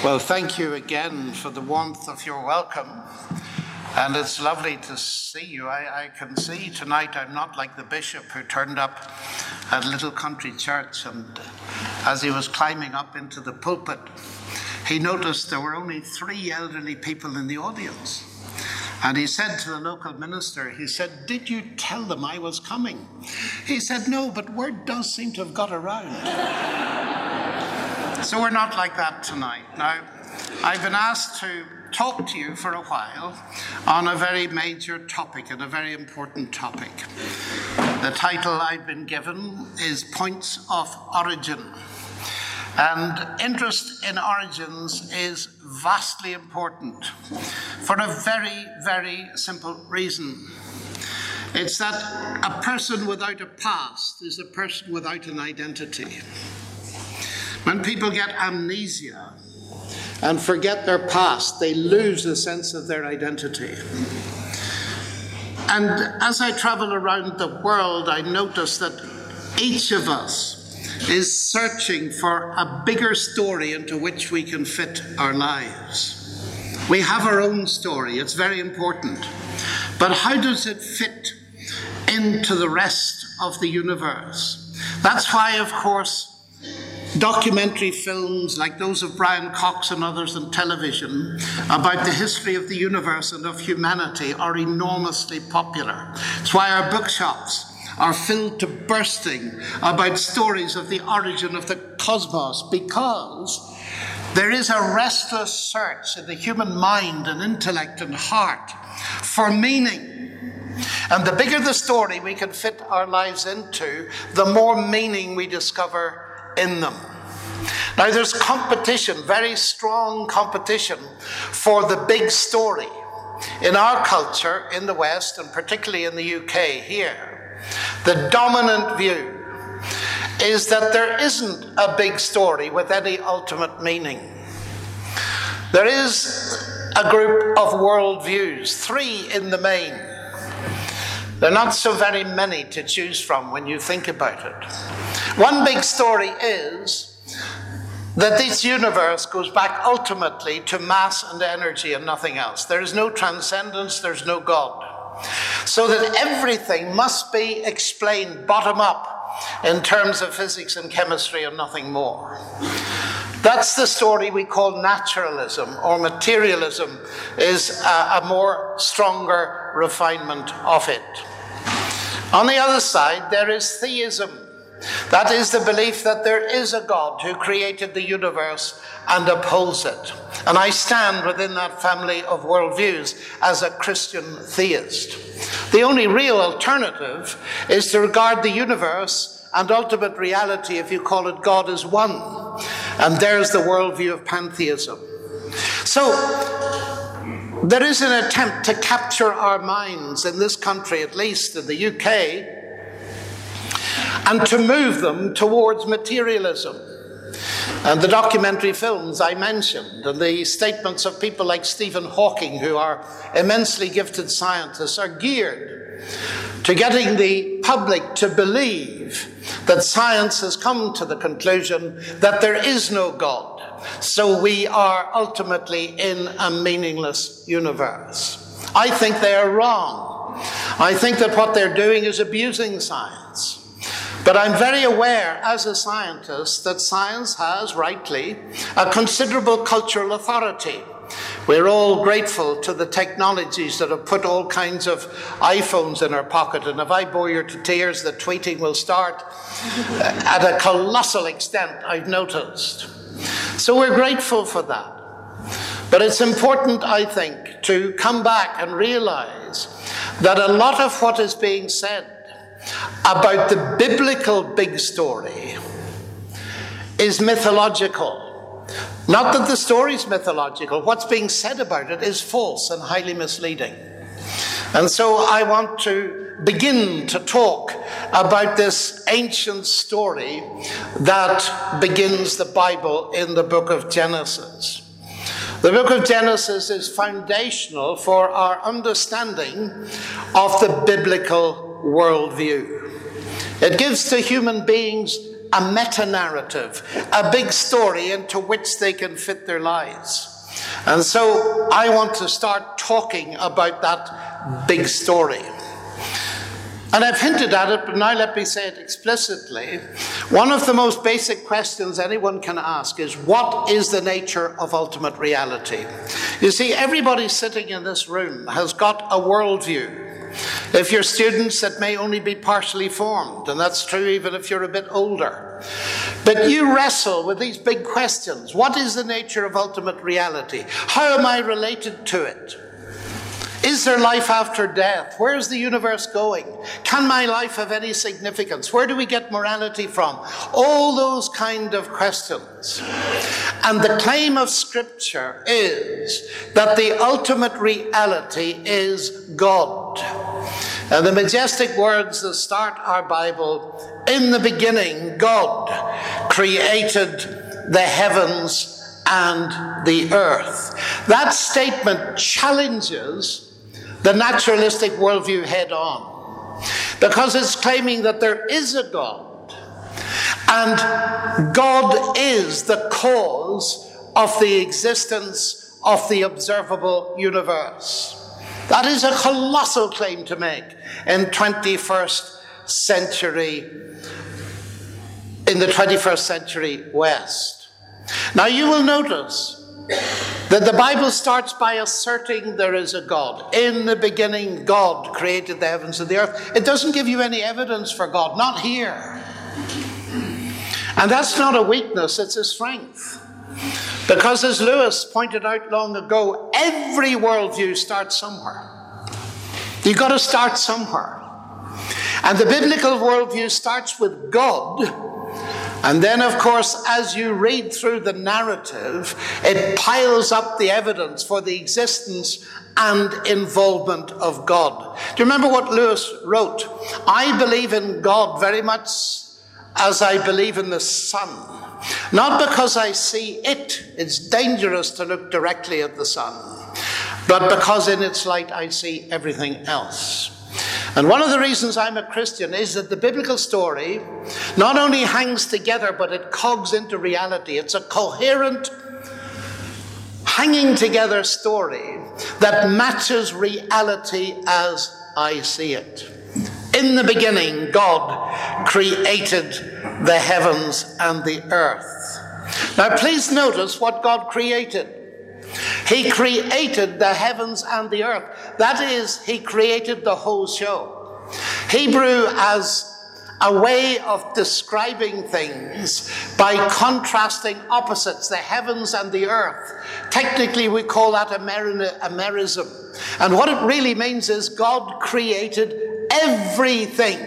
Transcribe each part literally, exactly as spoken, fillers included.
Well, thank you again for the warmth of your welcome. And it's lovely to see you. I, I can see tonight I'm not like the bishop who turned up at Little Country Church, and as he was climbing up into the pulpit, he noticed there were only three elderly people in the audience. And he said to the local minister, he said, "Did you tell them I was coming?" He said, "No, but word does seem to have got around." So we're not like that tonight. Now, I've been asked to talk to you for a while on a very major topic and a very important topic. The title I've been given is Points of Origin. And interest in origins is vastly important for a very, very simple reason. It's that a person without a past is a person without an identity. When people get amnesia and forget their past, they lose a sense of their identity. And as I travel around the world, I notice that each of us is searching for a bigger story into which we can fit our lives. We have our own story, it's very important. But how does it fit into the rest of the universe? That's why, of course, documentary films like those of Brian Cox and others on television about the history of the universe and of humanity are enormously popular. It's why our bookshops are filled to bursting about stories of the origin of the cosmos, because there is a restless search in the human mind and intellect and heart for meaning. And the bigger the story we can fit our lives into, the more meaning we discover in them. Now, there's competition, very strong competition for the big story. In our culture, in the West, and particularly in the U K here, the dominant view is that there isn't a big story with any ultimate meaning. There is a group of worldviews, three in the main. There are not so very many to choose from when you think about it. One big story is that this universe goes back ultimately to mass and energy and nothing else. There is no transcendence, there's no God. So that everything must be explained bottom up in terms of physics and chemistry and nothing more. That's the story we call naturalism, or materialism is a, a more stronger refinement of it. On the other side, there is theism. That is the belief that there is a God who created the universe and upholds it. And I stand within that family of worldviews as a Christian theist. The only real alternative is to regard the universe and ultimate reality, if you call it God, as one. And there's the worldview of pantheism. So there is an attempt to capture our minds, in this country at least, in the U K, and to move them towards materialism. And the documentary films I mentioned, and the statements of people like Stephen Hawking, who are immensely gifted scientists, are geared to getting the public to believe that science has come to the conclusion that there is no God. So we are ultimately in a meaningless universe. I think they are wrong. I think that what they're doing is abusing science. But I'm very aware as a scientist that science has, rightly, a considerable cultural authority. We're all grateful to the technologies that have put all kinds of iPhones in our pocket. And if I bore you to tears, the tweeting will start at a colossal extent, I've noticed. So we're grateful for that. But it's important, I think, to come back and realize that a lot of what is being said about the biblical big story is mythological. Not that the story is mythological. What's being said about it is false and highly misleading. And so I want to begin to talk about this ancient story that begins the Bible in the book of Genesis. The book of Genesis is foundational for our understanding of the biblical worldview. It gives to human beings a meta-narrative, a big story into which they can fit their lives. And so I want to start talking about that big story. And I've hinted at it, but now let me say it explicitly. One of the most basic questions anyone can ask is, what is the nature of ultimate reality? You see, everybody sitting in this room has got a worldview. If you're students, that may only be partially formed, and that's true even if you're a bit older. But you wrestle with these big questions. What is the nature of ultimate reality? How am I related to it? Is there life after death? Where is the universe going? Can my life have any significance? Where do we get morality from? All those kind of questions. And the claim of Scripture is that the ultimate reality is God. And the majestic words that start our Bible, in the beginning, God created the heavens and the earth. That statement challenges the naturalistic worldview head on, because it's claiming that there is a God, and God is the cause of the existence of the observable universe. That is a colossal claim to make in twenty-first century, in the twenty-first century West. Now you will notice that the Bible starts by asserting there is a God. In the beginning, God created the heavens and the earth. It doesn't give you any evidence for God, not here. And that's not a weakness, it's a strength. Because as Lewis pointed out long ago, every worldview starts somewhere. You've got to start somewhere. And the biblical worldview starts with God. And then, of course, as you read through the narrative, it piles up the evidence for the existence and involvement of God. Do you remember what Lewis wrote? I believe in God very much as I believe in the sun. Not because I see it. It's dangerous to look directly at the sun. But because in its light I see everything else. And one of the reasons I'm a Christian is that the biblical story not only hangs together, but it cogs into reality. It's a coherent, hanging together story that matches reality as I see it. In the beginning, God created the heavens and the earth. Now, please notice what God created. He created the heavens and the earth. That is, he created the whole show. Hebrew as a way of describing things by contrasting opposites, the heavens and the earth. Technically, we call that a merism. And what it really means is God created everything.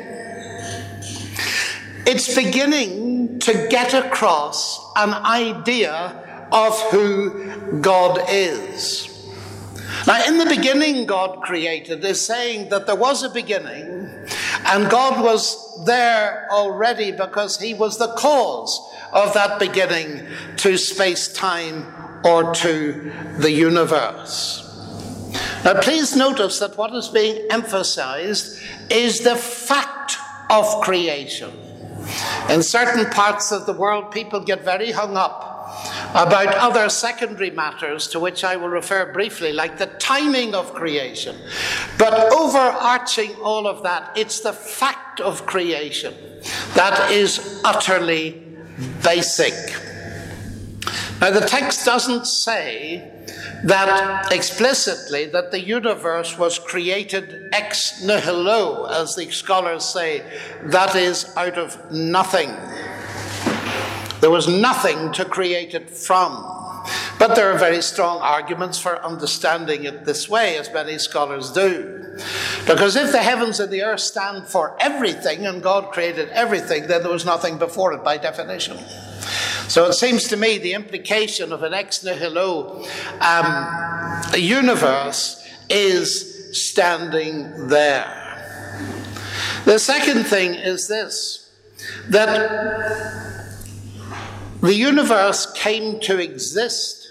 It's beginning to get across an idea of who God is. Now, in the beginning, God created is saying that there was a beginning, and God was there already because he was the cause of that beginning to space-time or to the universe. Now, please notice that what is being emphasized is the fact of creation. In certain parts of the world, people get very hung up about other secondary matters to which I will refer briefly, like the timing of creation. But overarching all of that, it's the fact of creation that is utterly basic. Now, the text doesn't say that explicitly that the universe was created ex nihilo, as the scholars say, that is, out of nothing. There was nothing to create it from. But there are very strong arguments for understanding it this way, as many scholars do. Because if the heavens and the earth stand for everything, and God created everything, then there was nothing before it by definition. So it seems to me the implication of an ex nihilo um, universe is standing there. The second thing is this, that the universe came to exist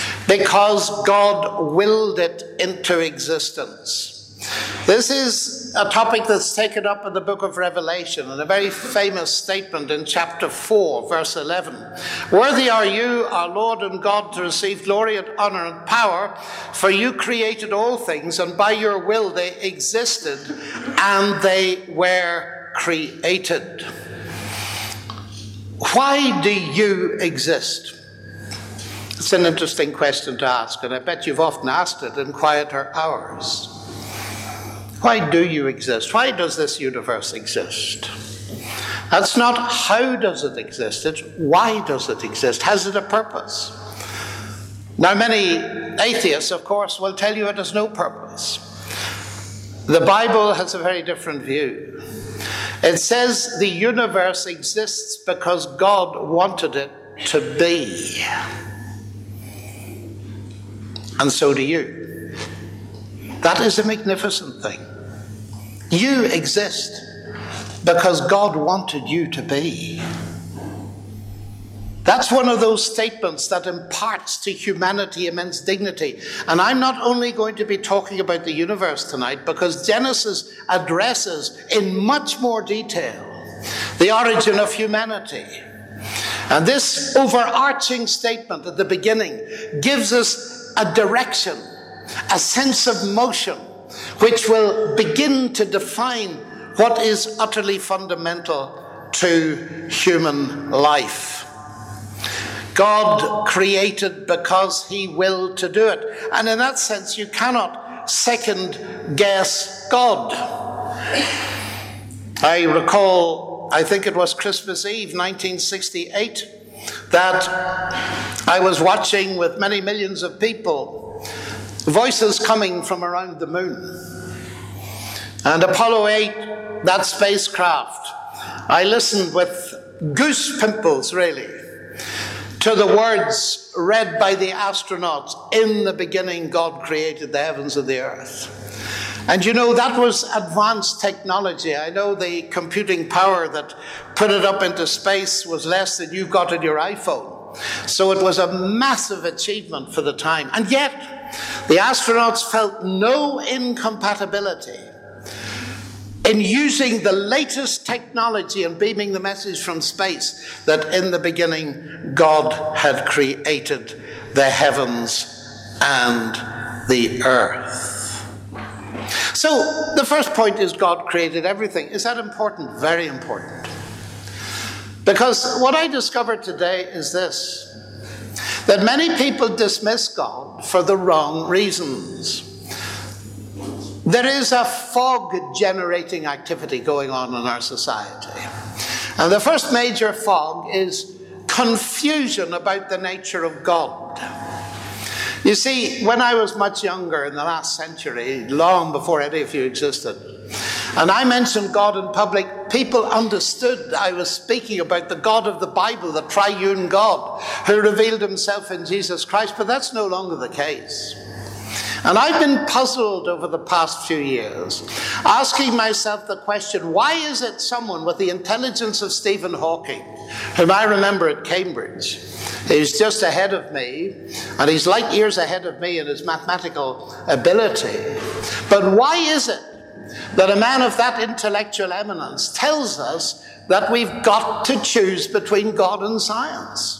because God willed it into existence. This is a topic that's taken up in the book of Revelation, and a very famous statement in chapter four, verse eleven. Worthy are you, our Lord and God, to receive glory and honor and power, for you created all things, and by your will they existed, and they were created. Why do you exist? It's an interesting question to ask, and I bet you've often asked it in quieter hours. Why do you exist? Why does this universe exist? That's not how does it exist, it's why does it exist? Has it a purpose? Now, many atheists, of course, will tell you it has no purpose. The Bible has a very different view. It says the universe exists because God wanted it to be. And so do you. That is a magnificent thing. You exist because God wanted you to be. That's one of those statements that imparts to humanity immense dignity. And I'm not only going to be talking about the universe tonight, because Genesis addresses in much more detail the origin of humanity. And this overarching statement at the beginning gives us a direction, a sense of motion, which will begin to define what is utterly fundamental to human life. God created because he willed to do it. And in that sense, you cannot second guess God. I recall, I think it was Christmas Eve, nineteen sixty-eight, that I was watching with many millions of people, voices coming from around the moon. And Apollo eight, that spacecraft, I listened with goose pimples, really, to the words read by the astronauts, "In the beginning God created the heavens and the earth." And you know, that was advanced technology. I know the computing power that put it up into space was less than you've got in your iPhone. So it was a massive achievement for the time. And yet, the astronauts felt no incompatibility in using the latest technology and beaming the message from space that in the beginning God had created the heavens and the earth. So the first point is God created everything. Is that important? Very important. Because what I discovered today is this, that many people dismiss God for the wrong reasons. There is a fog-generating activity going on in our society. And the first major fog is confusion about the nature of God. You see, when I was much younger in the last century, long before any of you existed, and I mentioned God in public, people understood I was speaking about the God of the Bible, the triune God, who revealed himself in Jesus Christ, but that's no longer the case. And I've been puzzled over the past few years, asking myself the question, why is it someone with the intelligence of Stephen Hawking, whom I remember at Cambridge, he's just ahead of me, and he's light years ahead of me in his mathematical ability, but why is it that a man of that intellectual eminence tells us that we've got to choose between God and science?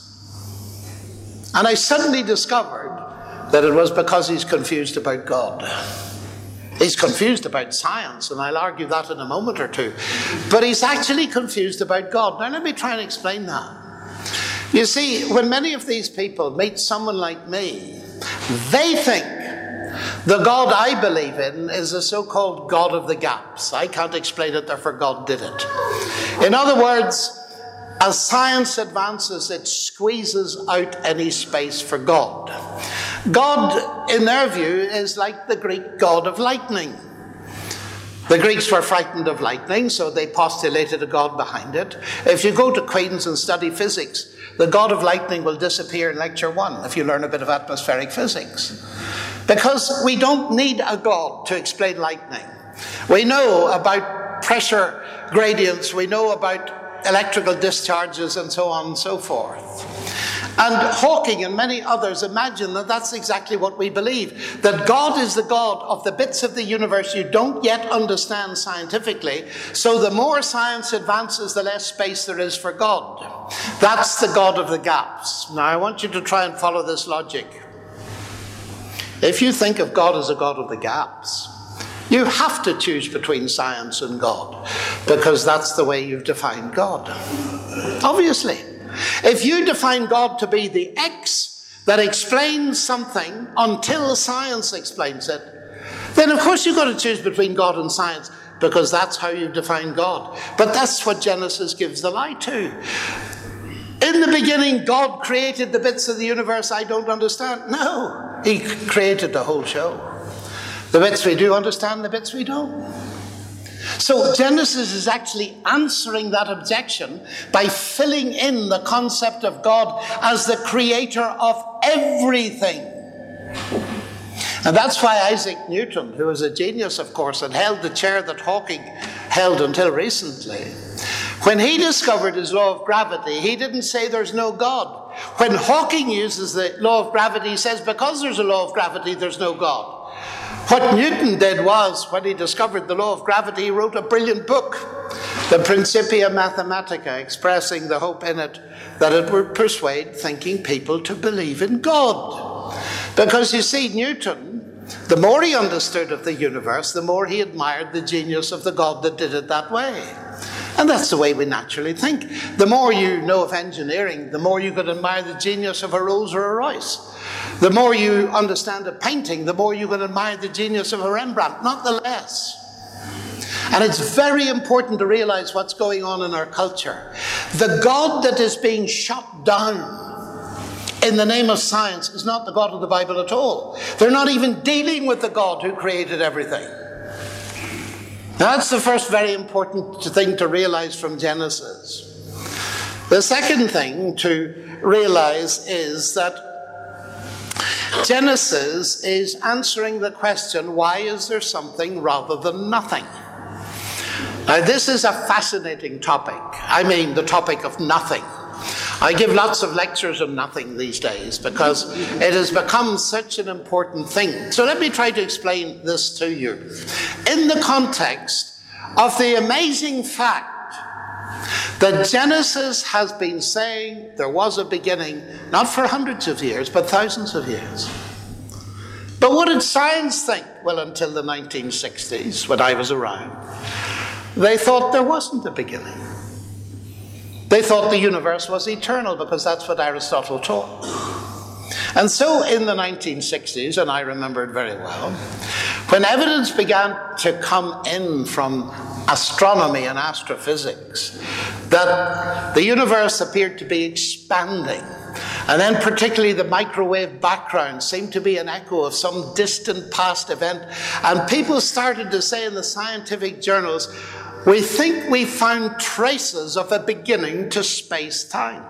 And I suddenly discovered that it was because he's confused about God. He's confused about science, and I'll argue that in a moment or two. But he's actually confused about God. Now, let me try and explain that. You see, when many of these people meet someone like me, they think the God I believe in is a so-called God of the gaps. I can't explain it, therefore God did it. In other words, as science advances, it squeezes out any space for God. God, in their view, is like the Greek god of lightning. The Greeks were frightened of lightning, so they postulated a god behind it. If you go to Queen's and study physics, the god of lightning will disappear in lecture one if you learn a bit of atmospheric physics. Because we don't need a god to explain lightning. We know about pressure gradients, we know about electrical discharges, and so on and so forth. And Hawking and many others imagine that that's exactly what we believe, that God is the God of the bits of the universe you don't yet understand scientifically, so the more science advances, the less space there is for God. That's the God of the gaps. Now, I want you to try and follow this logic. If you think of God as a God of the gaps, you have to choose between science and God, because that's the way you've defined God. Obviously. If you define God to be the X that explains something until science explains it, then of course you've got to choose between God and science, because that's how you define God. But that's what Genesis gives the lie to. In the beginning, God created the bits of the universe I don't understand. No, he created the whole show. The bits we do understand, the bits we don't. So Genesis is actually answering that objection by filling in the concept of God as the creator of everything. And that's why Isaac Newton, who was a genius, of course, and held the chair that Hawking held until recently, when he discovered his law of gravity, he didn't say there's no God. When Hawking uses the law of gravity, he says because there's a law of gravity, there's no God. What Newton did was, when he discovered the law of gravity, he wrote a brilliant book, the Principia Mathematica, expressing the hope in it that it would persuade thinking people to believe in God. Because you see, Newton, the more he understood of the universe, the more he admired the genius of the God that did it that way. And that's the way we naturally think. The more you know of engineering, the more you could admire the genius of a Rolls or a Royce. The more you understand of painting, the more you can admire the genius of a Rembrandt, not the less. And it's very important to realize what's going on in our culture. The God that is being shot down in the name of science is not the God of the Bible at all. They're not even dealing with the God who created everything. Now, that's the first very important thing to realize from Genesis. The second thing to realize is that Genesis is answering the question, why is there something rather than nothing? Now, this is a fascinating topic. I mean, the topic of nothing. I give lots of lectures on nothing these days because it has become such an important thing. So let me try to explain this to you. In the context of the amazing fact that Genesis has been saying there was a beginning, not for hundreds of years, but thousands of years. But what did science think? Well, until the nineteen sixties, when I was around, they thought there wasn't a beginning. They thought the universe was eternal because that's what Aristotle taught. And so in the nineteen sixties, and I remember it very well, when evidence began to come in from astronomy and astrophysics that the universe appeared to be expanding, and then particularly the microwave background seemed to be an echo of some distant past event, and people started to say in the scientific journals, we think we found traces of a beginning to space-time.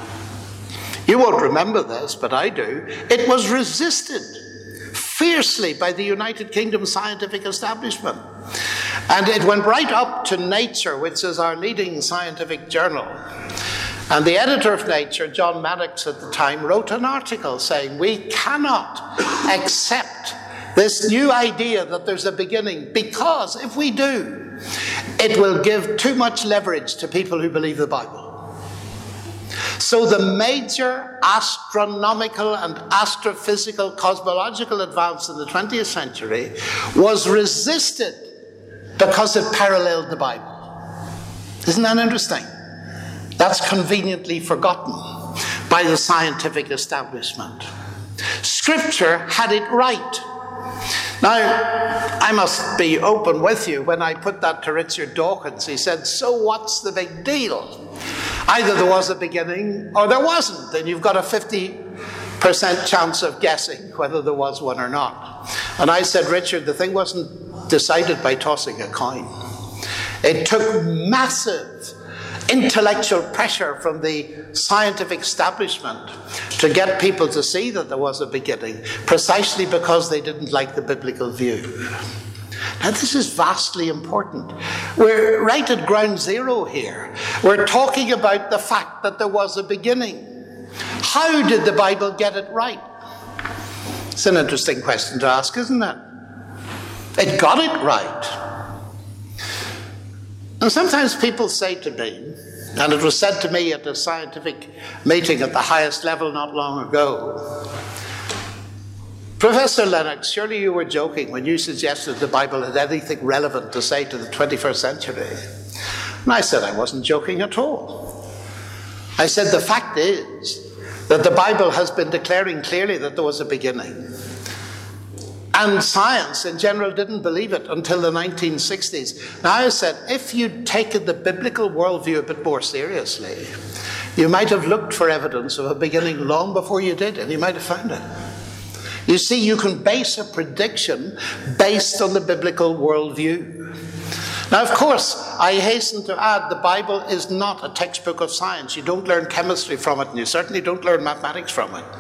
You won't remember this, but I do. It was resisted fiercely by the United Kingdom scientific establishment. And it went right up to Nature, which is our leading scientific journal. And the editor of Nature, John Maddox at the time, wrote an article saying, we cannot accept this new idea that there's a beginning, because if we do, it will give too much leverage to people who believe the Bible. So the major astronomical and astrophysical cosmological advance in the twentieth century was resisted because it paralleled the Bible. Isn't that interesting? That's conveniently forgotten by the scientific establishment. Scripture had it right. Now, I must be open with you. When I put that to Richard Dawkins, he said, so what's the big deal? Either there was a beginning or there wasn't, and you've got a fifty percent chance of guessing whether there was one or not. And I said, Richard, the thing wasn't decided by tossing a coin. It took massive intellectual pressure from the scientific establishment to get people to see that there was a beginning, precisely because they didn't like the biblical view. Now, this is vastly important. We're right at ground zero here. We're talking about the fact that there was a beginning. How did the Bible get it right? It's an interesting question to ask, isn't it? It got it right. And sometimes people say to me, and it was said to me at a scientific meeting at the highest level not long ago, Professor Lennox, surely you were joking when you suggested the Bible had anything relevant to say to the twenty-first century. And I said I wasn't joking at all. I said the fact is that the Bible has been declaring clearly that there was a beginning. And science in general didn't believe it until the nineteen sixties. Now I said, if you'd taken the biblical worldview a bit more seriously, you might have looked for evidence of a beginning long before you did, and you might have found it. You see, you can base a prediction based on the biblical worldview. Now, of course, I hasten to add the Bible is not a textbook of science. You don't learn chemistry from it, and you certainly don't learn mathematics from it.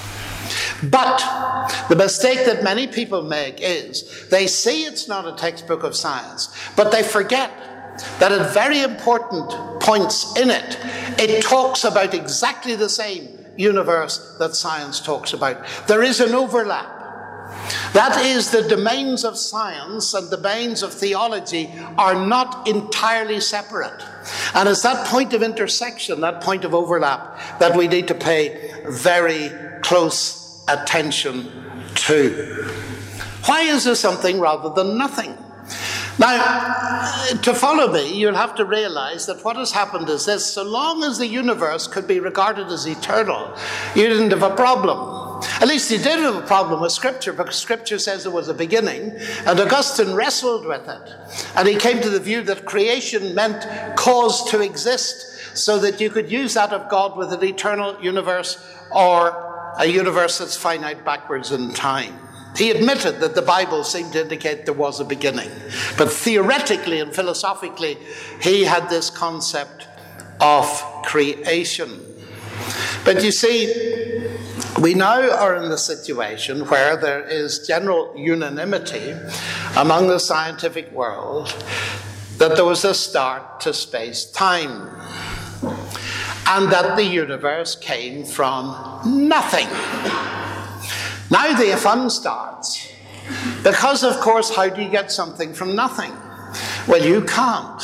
But the mistake that many people make is they see it's not a textbook of science, but they forget that at very important points in it, it talks about exactly the same universe that science talks about. There is an overlap. That is, the domains of science and the domains of theology are not entirely separate. And it's that point of intersection, that point of overlap, that we need to pay very close attention to. Why is there something rather than nothing? Now, to follow me, you'll have to realize that what has happened is this: so long as the universe could be regarded as eternal, you didn't have a problem. At least you did have a problem with Scripture, because Scripture says there was a beginning, and Augustine wrestled with it. And he came to the view that creation meant cause to exist, so that you could use that of God with an eternal universe or a universe that's finite backwards in time. He admitted that the Bible seemed to indicate there was a beginning. But theoretically and philosophically, he had this concept of creation. But you see, we now are in the situation where there is general unanimity among the scientific world that there was a start to space-time, and that the universe came from nothing. Now the fun starts, because of course, how do you get something from nothing? Well, you can't.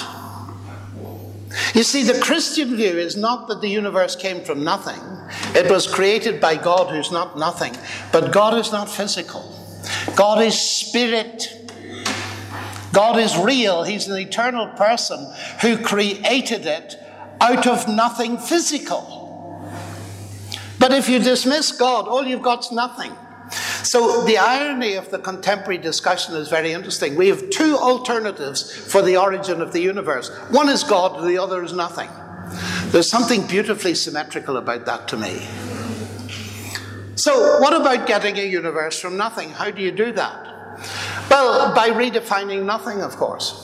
You see, the Christian view is not that the universe came from nothing. It was created by God, who's not nothing. But God is not physical. God is spirit. God is real. He's an eternal person who created it out of nothing physical. But if you dismiss God, all you've got's nothing. So the irony of the contemporary discussion is very interesting. We have two alternatives for the origin of the universe. One is God, and the other is nothing. There's something beautifully symmetrical about that to me. So what about getting a universe from nothing? How do you do that? Well, by redefining nothing, of course.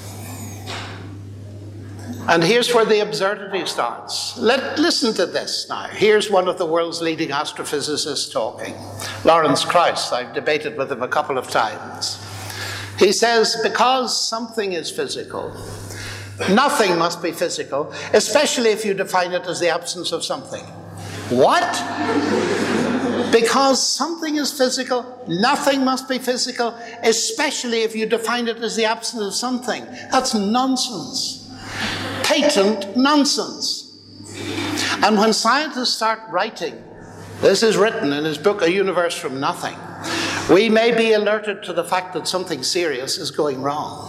And here's where the absurdity starts. Let, listen to this now. Here's one of the world's leading astrophysicists talking. Lawrence Krauss. I've debated with him a couple of times. He says, because something is physical, nothing must be physical, especially if you define it as the absence of something. What? Because something is physical, nothing must be physical, especially if you define it as the absence of something. That's nonsense. Patent nonsense. And when scientists start writing, this is written in his book, A Universe from Nothing, we may be alerted to the fact that something serious is going wrong.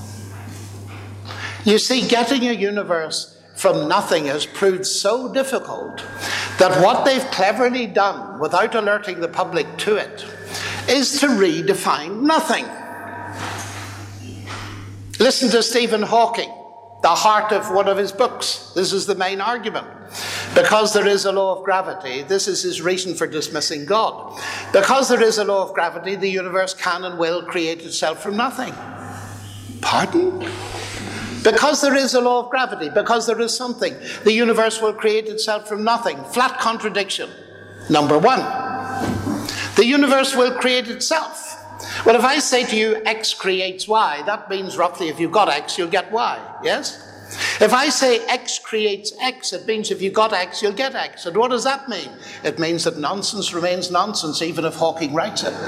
You see, getting a universe from nothing has proved so difficult that what they've cleverly done, without alerting the public to it, is to redefine nothing. Listen to Stephen Hawking, the heart of one of his books. This is the main argument. Because there is a law of gravity, this is his reason for dismissing God. Because there is a law of gravity, the universe can and will create itself from nothing. Pardon? Because there is a law of gravity, because there is something, the universe will create itself from nothing. Flat contradiction. Number one, the universe will create itself. Well, if I say to you, X creates Y, that means roughly if you've got X, you'll get Y, yes? If I say X creates X, it means if you got X, you'll get X. And what does that mean? It means that nonsense remains nonsense, even if Hawking writes it.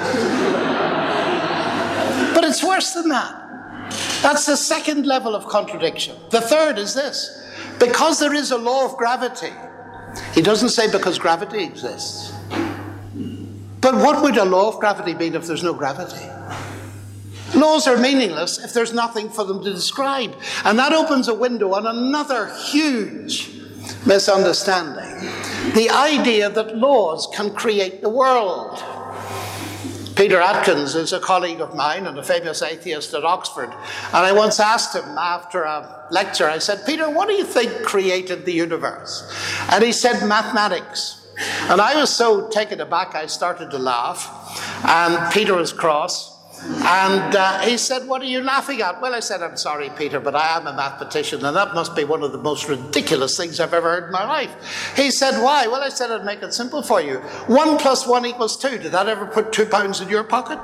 But it's worse than that. That's the second level of contradiction. The third is this. Because there is a law of gravity, he doesn't say because gravity exists. But what would a law of gravity mean if there's no gravity? Laws are meaningless if there's nothing for them to describe. And that opens a window on another huge misunderstanding. The idea that laws can create the world. Peter Atkins is a colleague of mine and a famous atheist at Oxford. And I once asked him after a lecture, I said, Peter, what do you think created the universe? And he said, mathematics. And I was so taken aback, I started to laugh. And Peter was cross. And uh, he said, what are you laughing at? Well, I said, I'm sorry, Peter, but I am a mathematician, and that must be one of the most ridiculous things I've ever heard in my life. He said, why? Well, I said, I'd make it simple for you. One plus one equals two. Did that ever put two pounds in your pocket?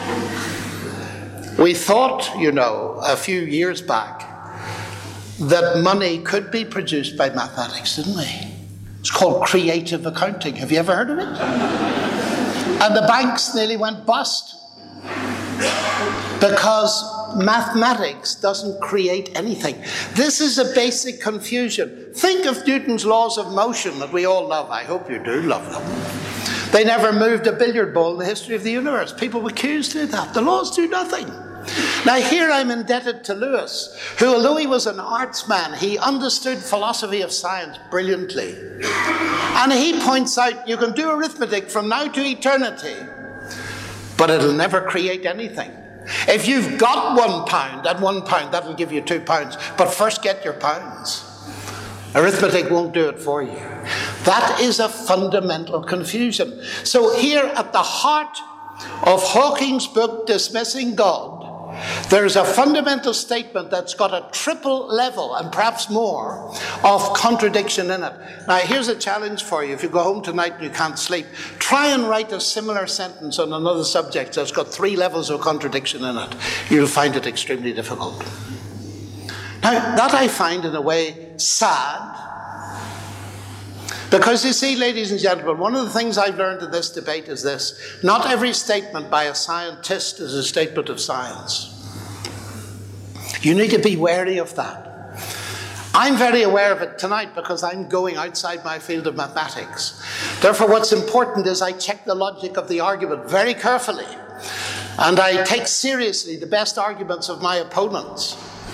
We thought, you know, a few years back, that money could be produced by mathematics, didn't we? It's called creative accounting. Have you ever heard of it? And the banks nearly went bust. Because mathematics doesn't create anything. This is a basic confusion. Think of Newton's laws of motion that we all love. I hope you do love them. They never moved a billiard ball in the history of the universe. People would accuse do that. The laws do nothing. Now here I'm indebted to Lewis, who, although he was an arts man, he understood philosophy of science brilliantly. And he points out you can do arithmetic from now to eternity, but it'll never create anything. If you've got one pound and one pound, that'll give you two pounds. But first get your pounds. Arithmetic won't do it for you. That is a fundamental confusion. So here at the heart of Hawking's book, Dismissing God, there's a fundamental statement that's got a triple level, and perhaps more, of contradiction in it. Now, here's a challenge for you. If you go home tonight and you can't sleep, try and write a similar sentence on another subject that's got three levels of contradiction in it. You'll find it extremely difficult. Now, that I find in a way sad. Because you see, ladies and gentlemen, one of the things I've learned in this debate is this. Not every statement by a scientist is a statement of science. You need to be wary of that. I'm very aware of it tonight because I'm going outside my field of mathematics. Therefore, what's important is I check the logic of the argument very carefully. And I take seriously the best arguments of my opponents.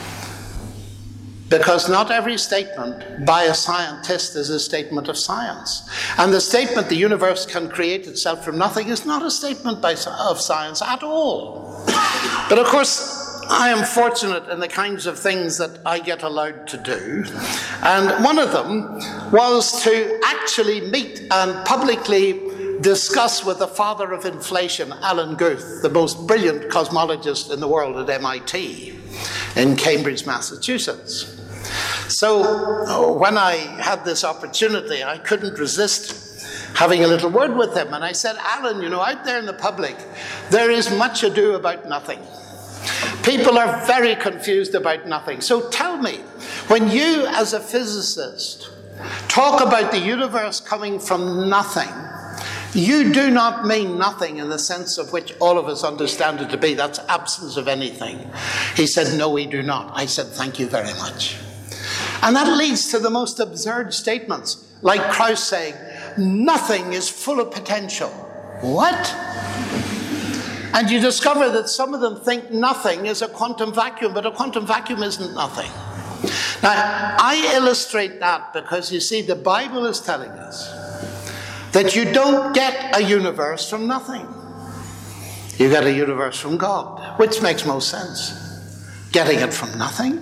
Because not every statement by a scientist is a statement of science. And the statement the universe can create itself from nothing is not a statement by, of science at all. But of course, I am fortunate in the kinds of things that I get allowed to do. And one of them was to actually meet and publicly discuss with the father of inflation, Alan Guth, the most brilliant cosmologist in the world at M I T in Cambridge, Massachusetts. So when I had this opportunity, I couldn't resist having a little word with him. And I said, Alan, you know, out there in the public, there is much ado about nothing. People are very confused about nothing. So tell me, when you as a physicist talk about the universe coming from nothing, you do not mean nothing in the sense of which all of us understand it to be. That's absence of anything. He said, no, we do not. I said, thank you very much. And that leads to the most absurd statements, like Krauss saying, nothing is full of potential. What? And you discover that some of them think nothing is a quantum vacuum, but a quantum vacuum isn't nothing. Now, I illustrate that because, you see, the Bible is telling us that you don't get a universe from nothing. You get a universe from God, which makes most sense. Getting it from nothing?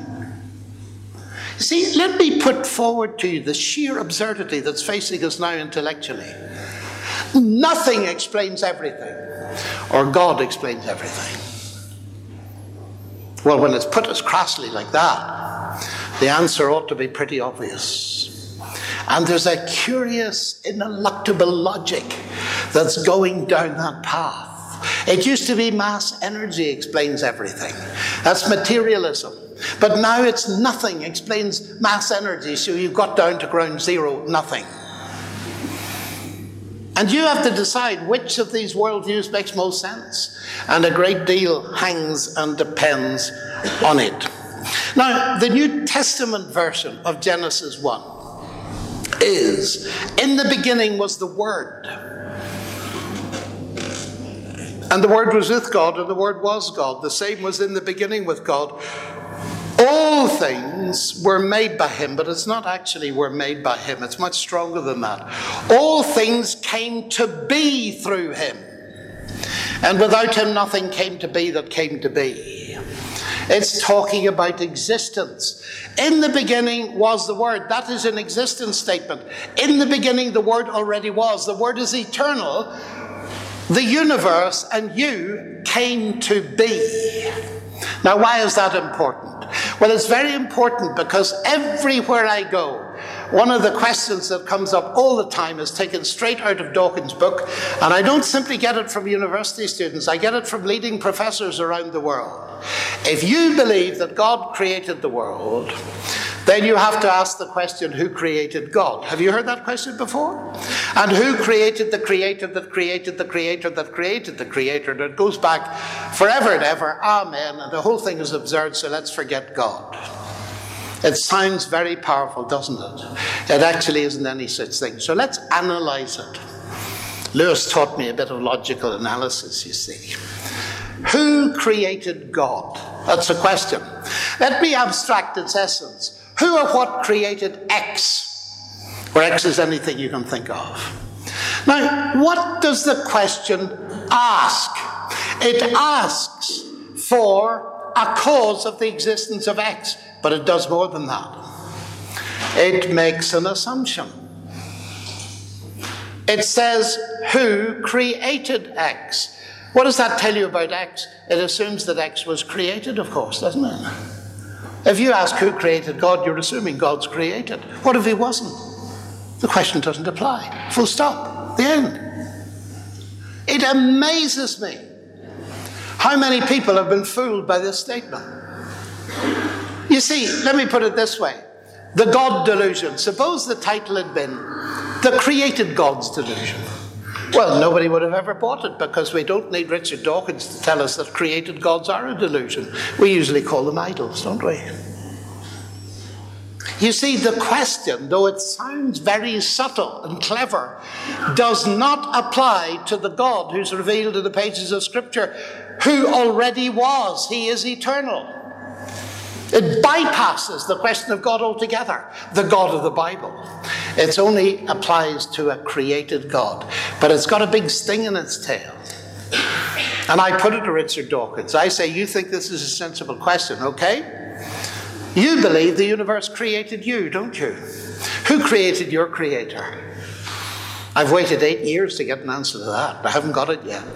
You see, let me put forward to you the sheer absurdity that's facing us now intellectually. Nothing explains everything, or God explains everything. Well, when it's put as crassly like that, the answer ought to be pretty obvious. And there's a curious, ineluctable logic that's going down that path. It used to be mass energy explains everything. That's materialism. But now it's nothing, explains mass energy, so you've got down to ground zero, nothing. And you have to decide which of these worldviews makes most sense. And a great deal hangs and depends on it. Now, the New Testament version of Genesis one is, in the beginning was the Word. And the Word was with God, and the Word was God. The same was in the beginning with God. All things were made by him, but it's not actually were made by him. It's much stronger than that. All things came to be through him. And without him, nothing came to be that came to be. It's talking about existence. In the beginning was the Word. That is an existence statement. In the beginning, the Word already was. The Word is eternal. The universe and you came to be. Now, why is that important? Well, it's very important because everywhere I go, one of the questions that comes up all the time is taken straight out of Dawkins' book, and I don't simply get it from university students, I get it from leading professors around the world. If you believe that God created the world, then you have to ask the question, who created God? Have you heard that question before? And who created the creator that created the creator that created the creator? And it goes back forever and ever, amen, and the whole thing is absurd, so let's forget God. It sounds very powerful, doesn't it? It actually isn't any such thing. So let's analyze it. Lewis taught me a bit of logical analysis, you see. Who created God? That's a question. Let me abstract its essence. Who or what created X? Where X is anything you can think of. Now, what does the question ask? It asks for a cause of the existence of X, but it does more than that. It makes an assumption. It says, who created X? What does that tell you about X? It assumes that X was created, of course, doesn't it? If you ask who created God, you're assuming God's created. What if he wasn't? The question doesn't apply. Full stop. The end. It amazes me how many people have been fooled by this statement. You see, let me put it this way. The God delusion. Suppose the title had been The Created God's Delusion. Well, nobody would have ever bought it because we don't need Richard Dawkins to tell us that created gods are a delusion. We usually call them idols, don't we? You see, the question, though it sounds very subtle and clever, does not apply to the God who's revealed in the pages of Scripture, who already was. He is eternal. It bypasses the question of God altogether, the God of the Bible. It only applies to a created God. But it's got a big sting in its tail. And I put it to Richard Dawkins. I say, you think this is a sensible question, okay? You believe the universe created you, don't you? Who created your creator? I've waited eight years to get an answer to that. I haven't got it yet.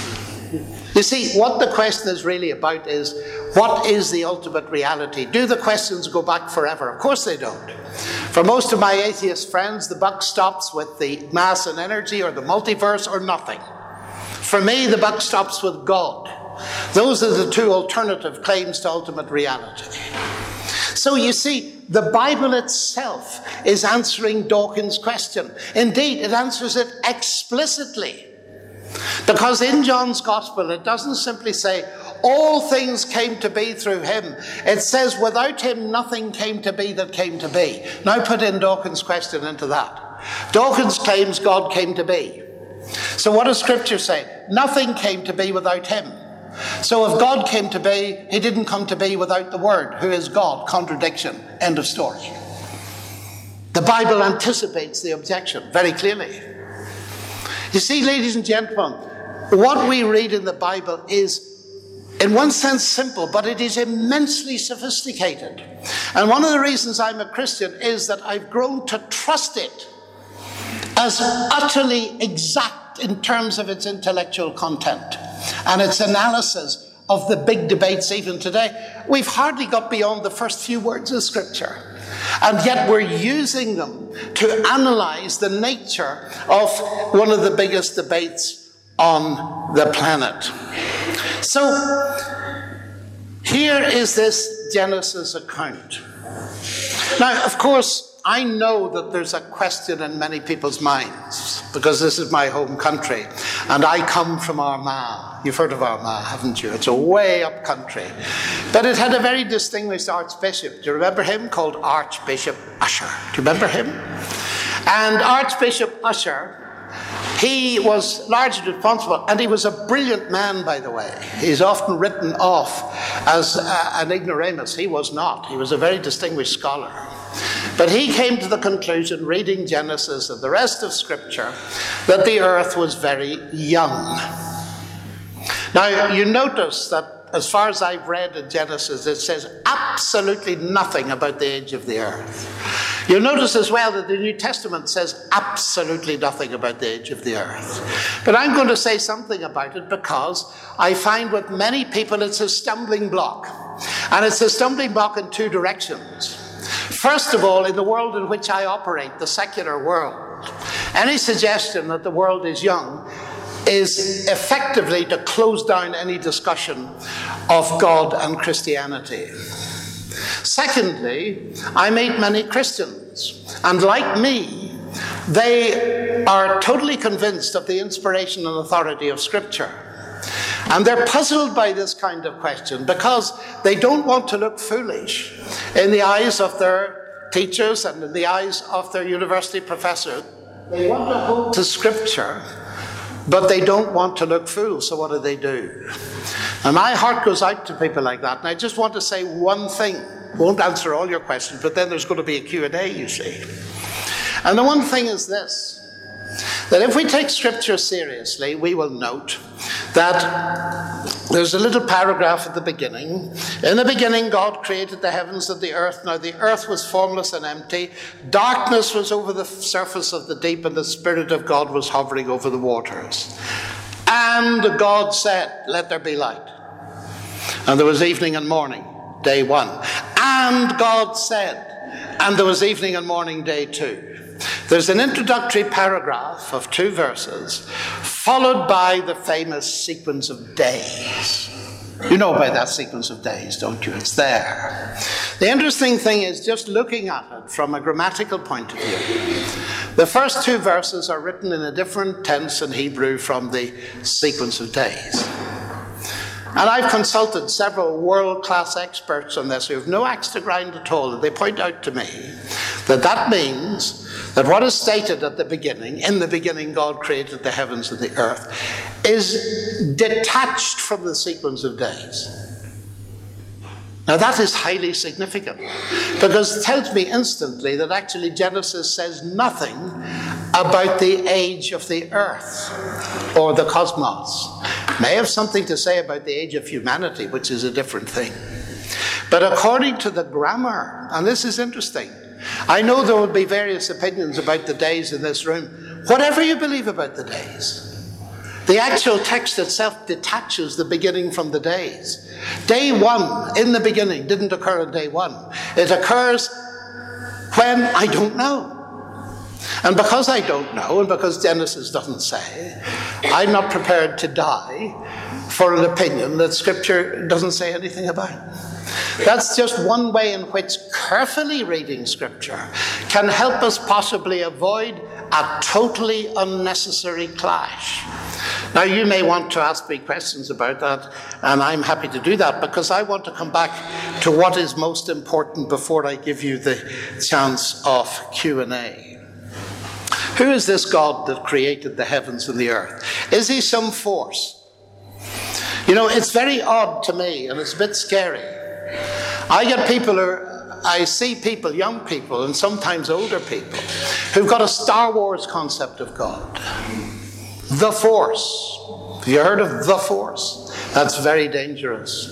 You see, what the question is really about is, what is the ultimate reality? Do the questions go back forever? Of course they don't. For most of my atheist friends, the buck stops with the mass and energy or the multiverse or nothing. For me, the buck stops with God. Those are the two alternative claims to ultimate reality. So you see, the Bible itself is answering Dawkins' question. Indeed, it answers it explicitly. Because in John's Gospel, it doesn't simply say, all things came to be through him. It says, without him, nothing came to be that came to be. Now put in Dawkins' question into that. Dawkins claims God came to be. So what does Scripture say? Nothing came to be without him. So if God came to be, he didn't come to be without the Word, who is God. Contradiction. End of story. The Bible anticipates the objection very clearly. You see, ladies and gentlemen, what we read in the Bible is, in one sense, simple, but it is immensely sophisticated. And one of the reasons I'm a Christian is that I've grown to trust it as utterly exact in terms of its intellectual content and its analysis of the big debates even today. We've hardly got beyond the first few words of Scripture. And yet we're using them to analyze the nature of one of the biggest debates on the planet. So here is this this Genesis account. Now, of course, I know that there's a question in many people's minds, because this is my home country, and I come from Armagh. You've heard of Armagh, haven't you? It's a way up country. But it had a very distinguished archbishop. Do you remember him? Called Archbishop Usher. Do you remember him? And Archbishop Usher, he was largely responsible, and he was a brilliant man, by the way. He's often written off as uh, an ignoramus. He was not. He was a very distinguished scholar. But he came to the conclusion, reading Genesis and the rest of Scripture, that the earth was very young. Now, you notice that as far as I've read in Genesis, it says absolutely nothing about the age of the earth. You'll notice as well that the New Testament says absolutely nothing about the age of the earth. But I'm going to say something about it because I find with many people it's a stumbling block. And it's a stumbling block in two directions. First of all, in the world in which I operate, the secular world, any suggestion that the world is young is effectively to close down any discussion of God and Christianity. Secondly, I meet many Christians, and like me, they are totally convinced of the inspiration and authority of Scripture. And they're puzzled by this kind of question because they don't want to look foolish in the eyes of their teachers and in the eyes of their university professors. They want to hold to Scripture, but they don't want to look foolish, so what do they do? And my heart goes out to people like that, and I just want to say one thing. Won't answer all your questions, but then there's going to be a Q and A, you see. And the one thing is this, that if we take Scripture seriously, we will note that there's a little paragraph at the beginning. In the beginning, God created the heavens and the earth. Now the earth was formless and empty. Darkness was over the surface of the deep, and the Spirit of God was hovering over the waters. And God said, let there be light. And there was evening and morning, day one. And God said, and there was evening and morning, day two. There's an introductory paragraph of two verses, followed by the famous sequence of days. You know about that sequence of days, don't you? It's there. The interesting thing is just looking at it from a grammatical point of view. The first two verses are written in a different tense in Hebrew from the sequence of days. And I've consulted several world-class experts on this who have no axe to grind at all, and they point out to me that that means that what is stated at the beginning, in the beginning God created the heavens and the earth, is detached from the sequence of days. Now that is highly significant, because it tells me instantly that actually Genesis says nothing about the age of the earth or the cosmos. It may have something to say about the age of humanity, which is a different thing. But according to the grammar, and this is interesting, I know there will be various opinions about the days in this room. Whatever you believe about the days, the actual text itself detaches the beginning from the days. Day one, in the beginning, didn't occur on day one. It occurs when I don't know. And because I don't know, and because Genesis doesn't say, I'm not prepared to die for an opinion that Scripture doesn't say anything about. That's just one way in which carefully reading Scripture can help us possibly avoid a totally unnecessary clash. Now, you may want to ask me questions about that, and I'm happy to do that, because I want to come back to what is most important before I give you the chance of Q and A. Who is this God that created the heavens and the earth? Is he some force? You know, it's very odd to me, and it's a bit scary. I get people who, I see people, young people, and sometimes older people, who've got a Star Wars concept of God. The Force. Have you heard of the Force? That's very dangerous.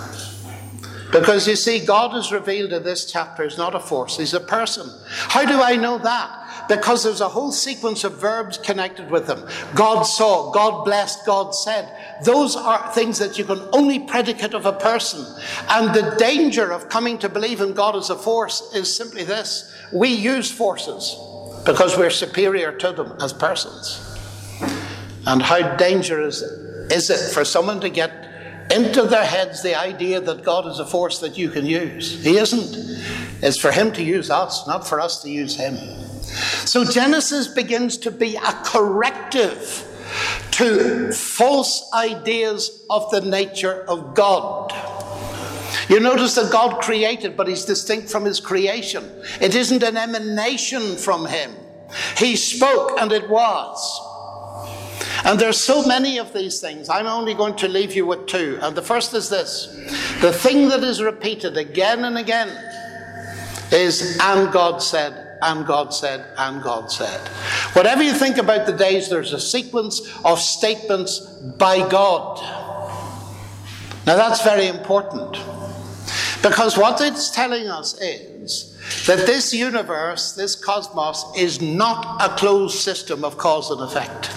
Because you see, God is revealed in this chapter is not a force, he's a person. How do I know that? Because there's a whole sequence of verbs connected with them. God saw, God blessed, God said. Those are things that you can only predicate of a person. And the danger of coming to believe in God as a force is simply this. We use forces because we're superior to them as persons. And how dangerous is it for someone to get into their heads the idea that God is a force that you can use. He isn't. It's for him to use us, not for us to use him. So Genesis begins to be a corrective to false ideas of the nature of God. You notice that God created, but he's distinct from his creation. It isn't an emanation from him. He spoke and it was. And there's so many of these things. I'm only going to leave you with two. And the first is this. The thing that is repeated again and again is, and God said, and God said, and God said. Whatever you think about the days, there's a sequence of statements by God. Now that's very important. Because what it's telling us is that this universe, this cosmos, is not a closed system of cause and effect.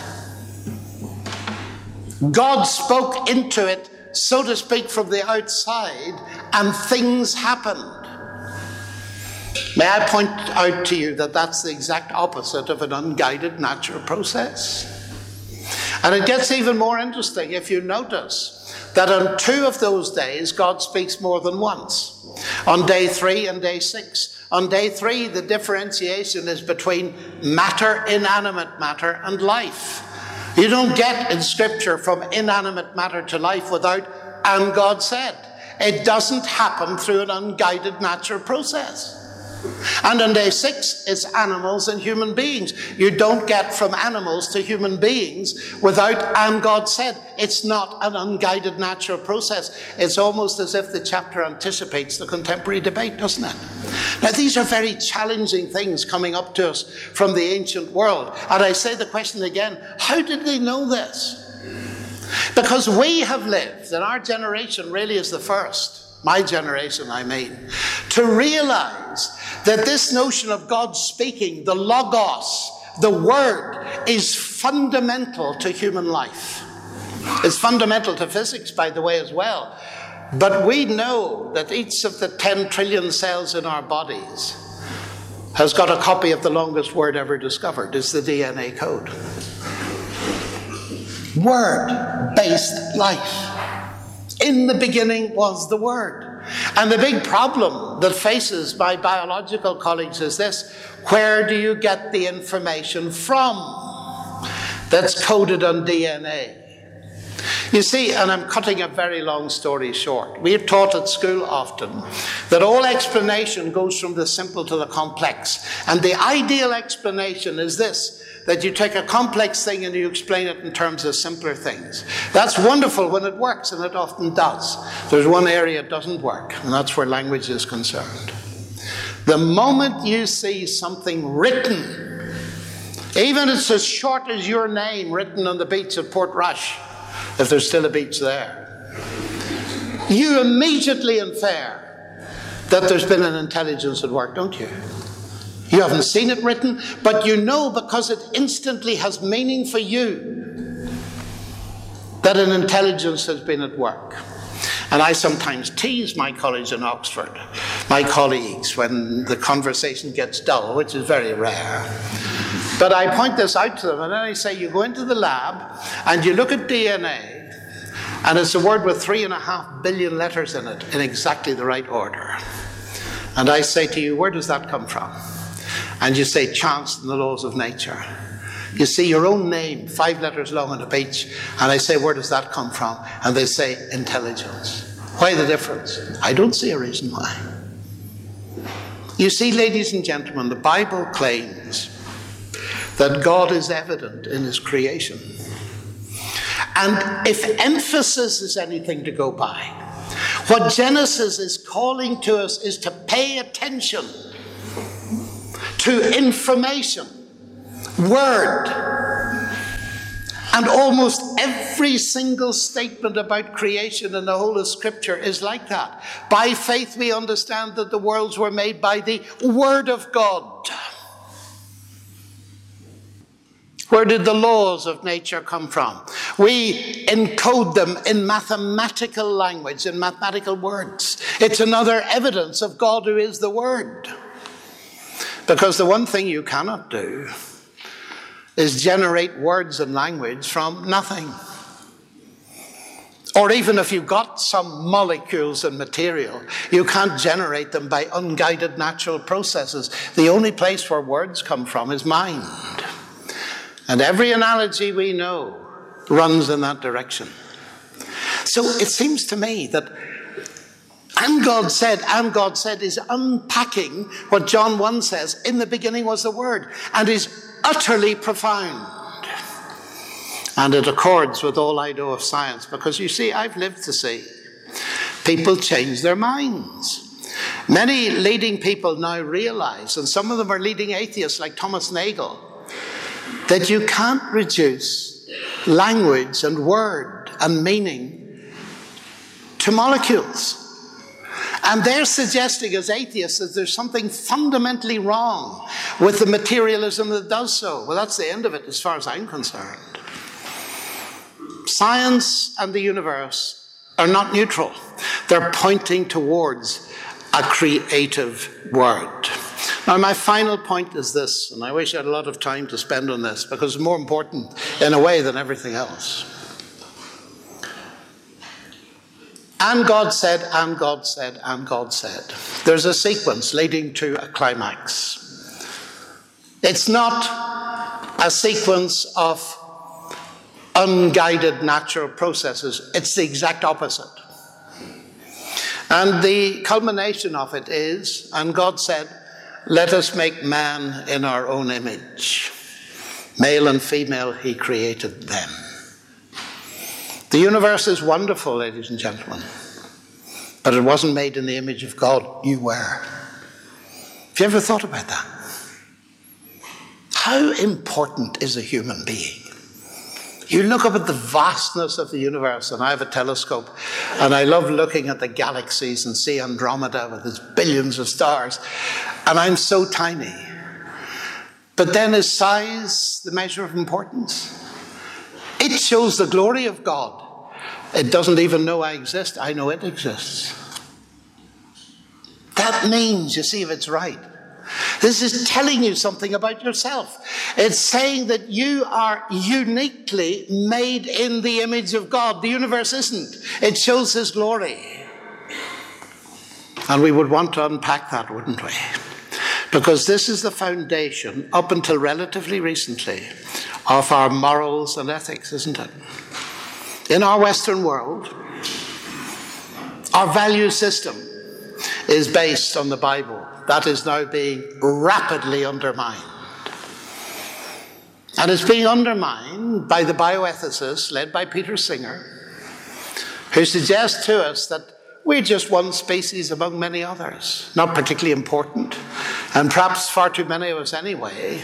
God spoke into it, so to speak, from the outside, and things happened. May I point out to you that that's the exact opposite of an unguided natural process. And it gets even more interesting if you notice that on two of those days, God speaks more than once. On day three and day six. On day three, the differentiation is between matter, inanimate matter, and life. You don't get in Scripture from inanimate matter to life without, and God said. It doesn't happen through an unguided natural process. And on day six, it's animals and human beings. You don't get from animals to human beings without, and God said. It's not an unguided natural process. It's almost as if the chapter anticipates the contemporary debate, doesn't it? Now, these are very challenging things coming up to us from the ancient world. And I say the question again, how did they know this? Because we have lived, and our generation really is the first, my generation I mean, to realize that this notion of God speaking, the logos, the word, is fundamental to human life. It's fundamental to physics, by the way, as well. But we know that each of the ten trillion cells in our bodies has got a copy of the longest word ever discovered. It's the D N A code. Word-based life. In the beginning was the Word. And the big problem that faces my biological colleagues is this. Where do you get the information from that's coded on D N A? You see, and I'm cutting a very long story short, we're taught at school often that all explanation goes from the simple to the complex. And the ideal explanation is this, that you take a complex thing and you explain it in terms of simpler things. That's wonderful when it works, and it often does. There's one area it doesn't work, and that's where language is concerned. The moment you see something written, even if it's as short as your name written on the beach at Portrush, if there's still a beach there, you immediately infer that there's been an intelligence at work, don't you? You haven't seen it written, but you know because it instantly has meaning for you that an intelligence has been at work. And I sometimes tease my colleagues in Oxford, my colleagues, when the conversation gets dull, which is very rare. But I point this out to them, and then I say, you go into the lab and you look at D N A, and it's a word with three and a half billion letters in it in exactly the right order. And I say to you, where does that come from? And you say, chance and the laws of nature. You see your own name, five letters long on a beach, and I say, where does that come from? And they say, intelligence. Why the difference? I don't see a reason why. You see, ladies and gentlemen, the Bible claims that God is evident in his creation. And if emphasis is anything to go by, what Genesis is calling to us is to pay attention to information, word. And almost every single statement about creation in the whole of Scripture is like that. By faith we understand that the worlds were made by the Word of God. Where did the laws of nature come from? We encode them in mathematical language, in mathematical words. It's another evidence of God who is the Word. Because the one thing you cannot do is generate words and language from nothing. Or even if you've got some molecules and material, you can't generate them by unguided natural processes. The only place where words come from is mind. And every analogy we know runs in that direction. So it seems to me that and God said, and God said is unpacking what John one says, in the beginning was the Word, and is utterly profound. And it accords with all I know of science, because you see, I've lived to see people change their minds. Many leading people now realize, and some of them are leading atheists like Thomas Nagel, that you can't reduce language and word and meaning to molecules. And they're suggesting as atheists that there's something fundamentally wrong with the materialism that does so. Well, that's the end of it as far as I'm concerned. Science and the universe are not neutral. They're pointing towards a creative word. Now, my final point is this, and I wish I had a lot of time to spend on this, because it's more important in a way than everything else. And God said, and God said, and God said. There's a sequence leading to a climax. It's not a sequence of unguided natural processes. It's the exact opposite. And the culmination of it is, and God said, let us make man in our own image. Male and female, he created them. The universe is wonderful, ladies and gentlemen, but it wasn't made in the image of God. You were. Have you ever thought about that? How important is a human being? You look up at the vastness of the universe, and I have a telescope, and I love looking at the galaxies and see Andromeda with its billions of stars, and I'm so tiny. But then is size the measure of importance? It shows the glory of God. It doesn't even know I exist. I know it exists. That means, you see, if it's right, this is telling you something about yourself. It's saying that you are uniquely made in the image of God. The universe isn't. It shows His glory. And we would want to unpack that, wouldn't we? Because this is the foundation, up until relatively recently, of our morals and ethics, isn't it? In our Western world, our value system is based on the Bible. That is now being rapidly undermined. And it's being undermined by the bioethicists led by Peter Singer, who suggest to us that we're just one species among many others, not particularly important, and perhaps far too many of us anyway.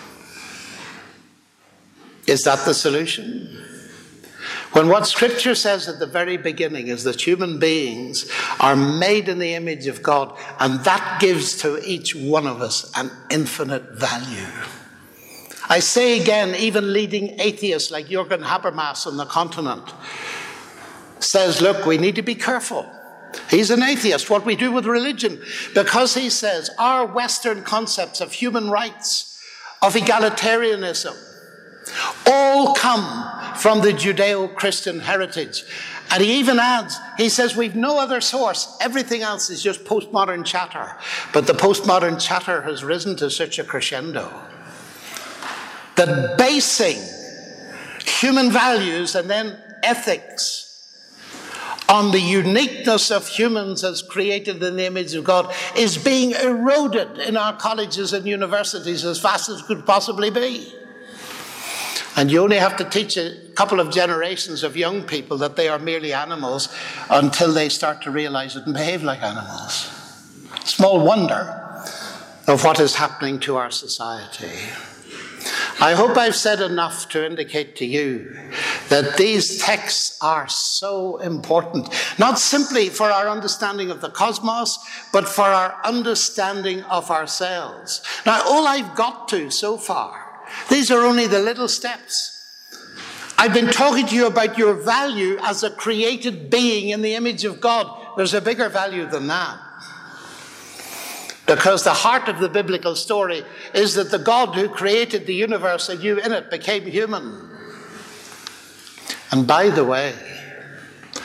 Is that the solution? When what Scripture says at the very beginning is that human beings are made in the image of God, and that gives to each one of us an infinite value. I say again, even leading atheists like Jürgen Habermas on the continent says, look, we need to be careful. He's an atheist, what we do with religion, because he says our Western concepts of human rights, of egalitarianism, all come from the Judeo-Christian heritage. And he even adds, he says, we've no other source. Everything else is just postmodern chatter. But the postmodern chatter has risen to such a crescendo that basing human values and then ethics on the uniqueness of humans as created in the image of God is being eroded in our colleges and universities as fast as it could possibly be. And you only have to teach a couple of generations of young people that they are merely animals until they start to realize it and behave like animals. Small wonder of what is happening to our society. I hope I've said enough to indicate to you that these texts are so important, not simply for our understanding of the cosmos, but for our understanding of ourselves. Now, all I've got to so far, these are only the little steps. I've been talking to you about your value as a created being in the image of God. There's a bigger value than that. Because the heart of the biblical story is that the God who created the universe and you in it became human. And by the way,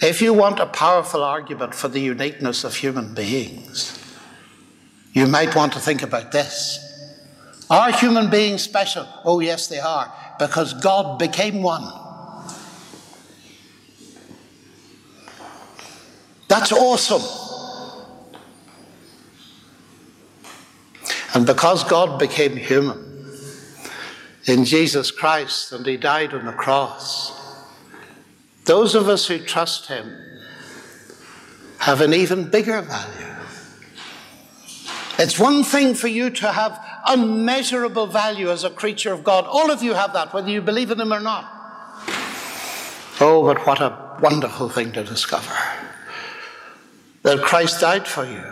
If you want a powerful argument for the uniqueness of human beings, you might want to think about this. Are human beings special? Oh, yes, they are, because God became one. That's awesome. And because God became human in Jesus Christ and he died on the cross, those of us who trust him have an even bigger value. It's one thing for you to have unmeasurable value as a creature of God. All of you have that, whether you believe in him or not. Oh, but what a wonderful thing to discover, that Christ died for you.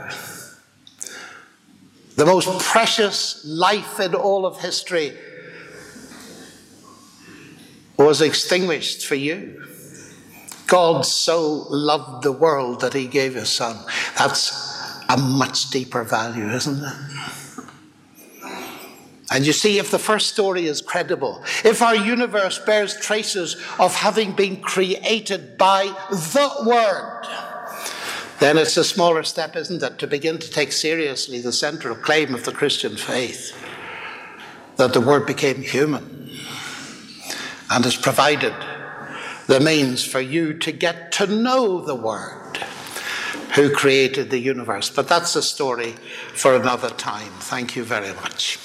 The most precious life in all of history was extinguished for you. God so loved the world that he gave his son. That's a much deeper value, isn't it? And you see, if the first story is credible, if our universe bears traces of having been created by the Word, then it's a smaller step, isn't it, to begin to take seriously the central claim of the Christian faith, that the Word became human and has provided the means for you to get to know the Word who created the universe. But that's a story for another time. Thank you very much.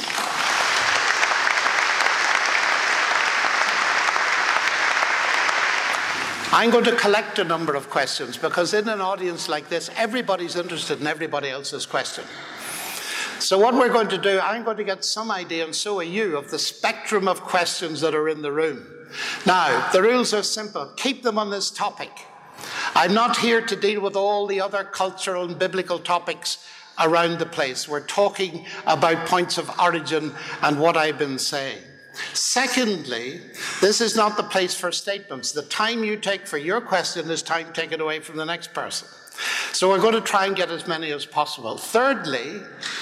I'm going to collect a number of questions because in an audience like this, everybody's interested in everybody else's question. So what we're going to do, I'm going to get some idea, and so are you, of the spectrum of questions that are in the room. Now, the rules are simple. Keep them on this topic. I'm not here to deal with all the other cultural and biblical topics around the place. We're talking about points of origin and what I've been saying. Secondly, this is not the place for statements. The time you take for your question is time taken away from the next person. So we're going to try and get as many as possible. Thirdly,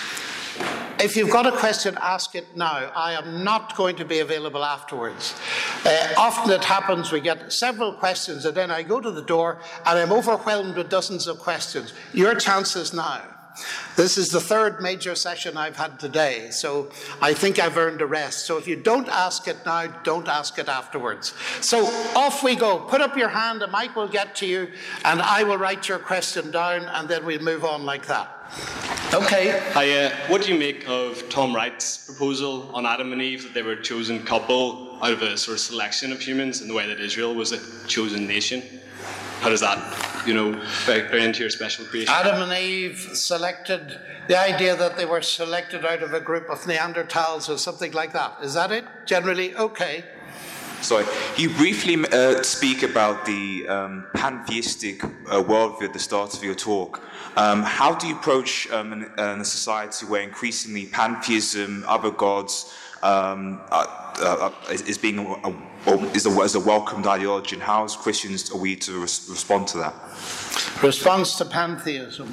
if you've got a question, ask it now. I am not going to be available afterwards. Uh, often it happens we get several questions and then I go to the door and I'm overwhelmed with dozens of questions. Your chance is now. This is the third major session I've had today, so I think I've earned a rest. So if you don't ask it now, don't ask it afterwards. So off we go. Put up your hand, a mic will get to you, and I will write your question down, and then we'll move on like that. Okay. Hi, uh, what do you make of Tom Wright's proposal on Adam and Eve, that they were a chosen couple out of a sort of selection of humans in the way that Israel was a chosen nation? How does that, you know, factor into your special creation? Adam and Eve selected, the idea that they were selected out of a group of Neanderthals or something like that. Is that it? Generally, okay. Sorry, you briefly uh, speak about the um, pantheistic uh, worldview at the start of your talk. Um, how do you approach um, in, uh, in a society where increasingly pantheism, other gods, um, uh, uh, is, is being a, a, is, a, is a welcomed ideology, and how as Christians are we to res- respond to that? Response to pantheism.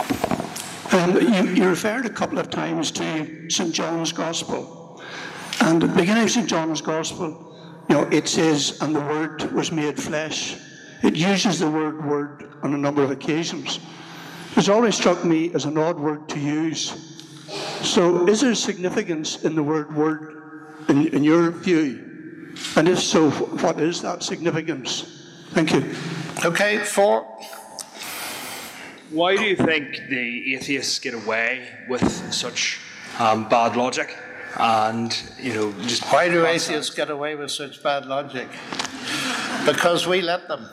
Um, you, you referred a couple of times to Saint John's Gospel, and at the beginning of Saint John's Gospel, you know, it says, "And the Word was made flesh." It uses the word "word" on a number of occasions. It's always struck me as an odd word to use. So, is there significance in the word "word" in, in your view? And if so, what is that significance? Thank you. Okay, four. Why do you think the atheists get away with such um, bad logic? And, you know, just... Why do atheists get away with such bad logic? Because we let them.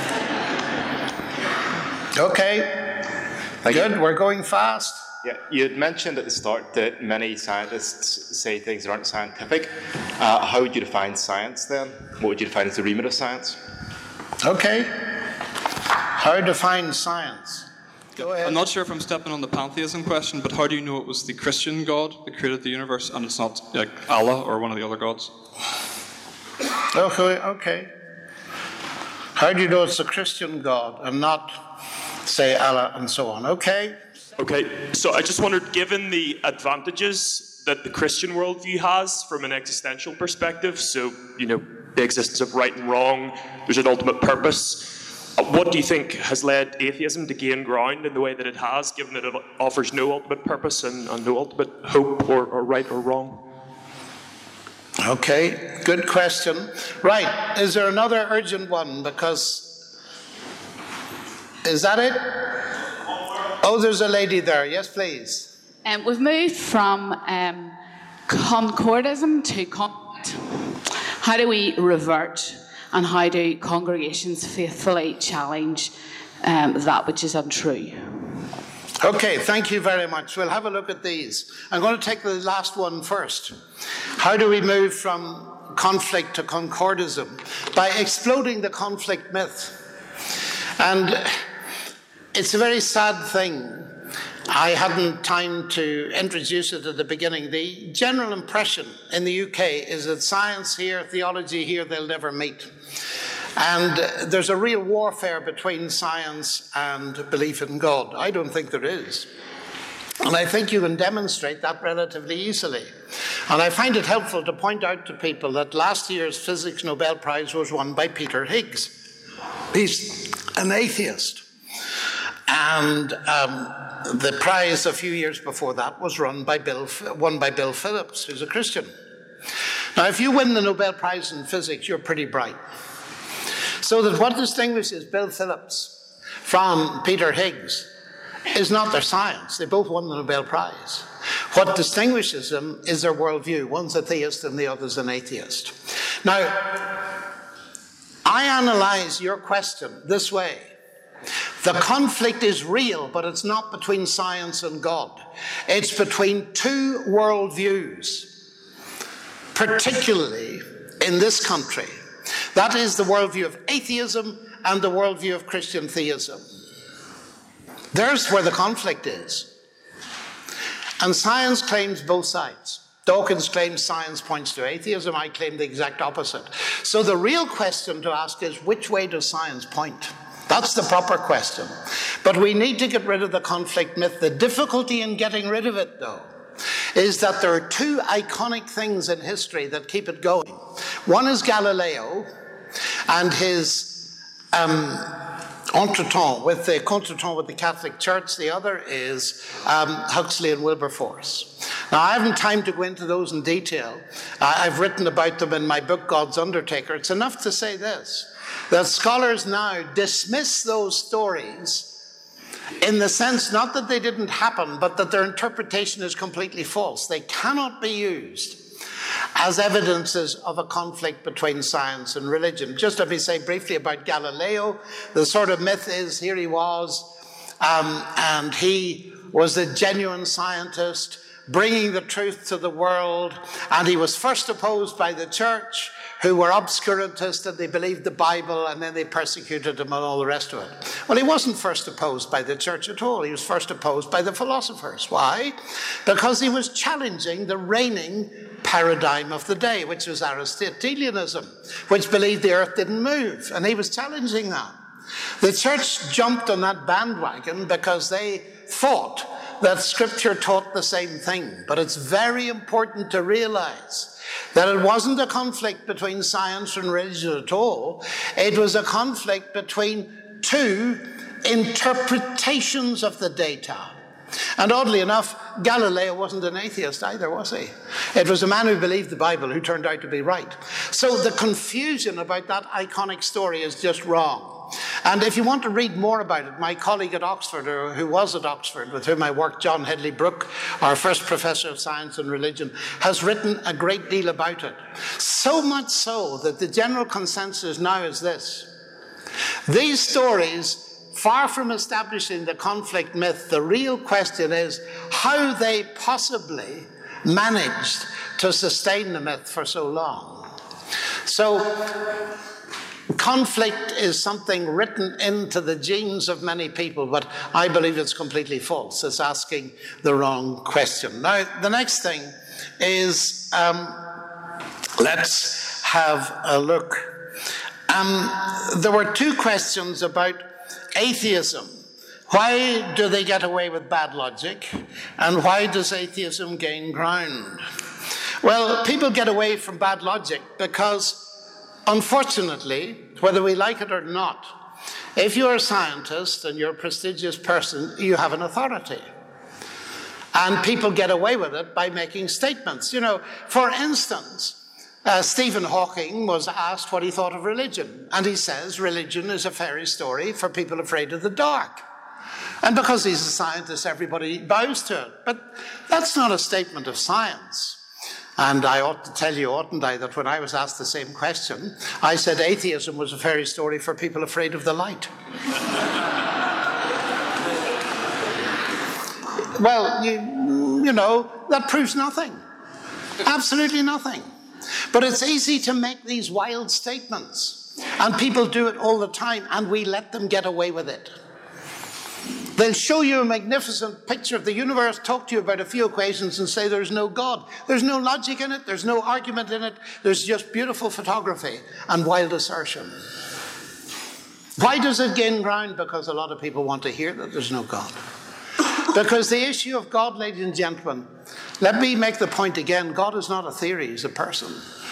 Okay. Thank Good, you. we're going fast. Yeah, you had mentioned at the start that many scientists say things that aren't scientific. Uh, how would you define science then? What would you define as the remit of science? Okay. How define science? Go ahead. I'm not sure if I'm stepping on the pantheism question, but how do you know it was the Christian God that created the universe and it's not like Allah or one of the other gods? Okay, okay. How do you know it's a Christian God and not, say, Allah and so on? Okay. Okay, so I just wondered, given the advantages that the Christian worldview has from an existential perspective, so, you know, the existence of right and wrong, there's an ultimate purpose, what do you think has led atheism to gain ground in the way that it has, given that it offers no ultimate purpose and, and no ultimate hope or, or right or wrong? Okay, good question. Right, is there another urgent one? Because, is that it? Oh, there's a lady there. Yes, please. Um, we've moved from um, concordism to concord. How do we revert, and how do congregations faithfully challenge um, that which is untrue? Okay, thank you very much. We'll have a look at these. I'm going to take the last one first. How do we move from conflict to concordism? By exploding the conflict myth. And it's a very sad thing. I hadn't time to introduce it at the beginning. The general impression in the U K is that science here, theology here, they'll never meet. And uh, there's a real warfare between science and belief in God. I don't think there is. And I think you can demonstrate that relatively easily. And I find it helpful to point out to people that last year's Physics Nobel Prize was won by Peter Higgs. He's an atheist. And um, the prize a few years before that was run by Bill, won by Bill Phillips, who's a Christian. Now, if you win the Nobel Prize in physics, you're pretty bright. So that what distinguishes Bill Phillips from Peter Higgs is not their science. They both won the Nobel Prize. What distinguishes them is their worldview. One's a theist and the other's an atheist. Now, I analyze your question this way. The conflict is real, but it's not between science and God. It's between two worldviews, particularly in this country. That is the worldview of atheism and the worldview of Christian theism. There's where the conflict is. And science claims both sides. Dawkins claims science points to atheism. I claim the exact opposite. So the real question to ask is, which way does science point? That's the proper question. But we need to get rid of the conflict myth. The difficulty in getting rid of it, though, is that there are two iconic things in history that keep it going. One is Galileo and his um, entretemps with the contretemps with the Catholic Church. The other is um, Huxley and Wilberforce. Now, I haven't time to go into those in detail. Uh, I've written about them in my book, God's Undertaker. It's enough to say this, that scholars now dismiss those stories in the sense not that they didn't happen, but that their interpretation is completely false. They cannot be used as evidences of a conflict between science and religion. Just let me say briefly about Galileo. The sort of myth is, here he was, um, and he was a genuine scientist, bringing the truth to the world, and he was first opposed by the church, who were obscurantists and they believed the Bible, and then they persecuted him and all the rest of it. Well, he wasn't first opposed by the church at all. He was first opposed by the philosophers. Why? Because he was challenging the reigning paradigm of the day, which was Aristotelianism, which believed the earth didn't move, and he was challenging that. The church jumped on that bandwagon because they thought that Scripture taught the same thing. But it's very important to realize that it wasn't a conflict between science and religion at all. It was a conflict between two interpretations of the data. And oddly enough, Galileo wasn't an atheist either, was he? It was a man who believed the Bible who turned out to be right. So the confusion about that iconic story is just wrong. And if you want to read more about it, my colleague at Oxford, or who was at Oxford, with whom I worked, John Hedley Brooke, our first professor of science and religion, has written a great deal about it. So much so that the general consensus now is this. These stories, far from establishing the conflict myth, the real question is how they possibly managed to sustain the myth for so long. So, conflict is something written into the genes of many people, but I believe it's completely false. It's asking the wrong question. Now, the next thing is, um, let's have a look. Um, there were two questions about atheism. Why do they get away with bad logic? And why does atheism gain ground? Well, people get away from bad logic because, unfortunately, whether we like it or not, if you're a scientist and you're a prestigious person, you have an authority. And people get away with it by making statements. You know, for instance, uh, Stephen Hawking was asked what he thought of religion. And he says religion is a fairy story for people afraid of the dark. And because he's a scientist, everybody bows to it. But that's not a statement of science. And I ought to tell you, oughtn't I, that when I was asked the same question, I said atheism was a fairy story for people afraid of the light. Well, you, you know, that proves nothing. Absolutely nothing. But it's easy to make these wild statements. And people do it all the time, and we let them get away with it. They'll show you a magnificent picture of the universe, talk to you about a few equations, and say there's no God. There's no logic in it, there's no argument in it, there's just beautiful photography and wild assertion. Why does it gain ground? Because a lot of people want to hear that there's no God. Because the issue of God, ladies and gentlemen, let me make the point again, God is not a theory, he's a person.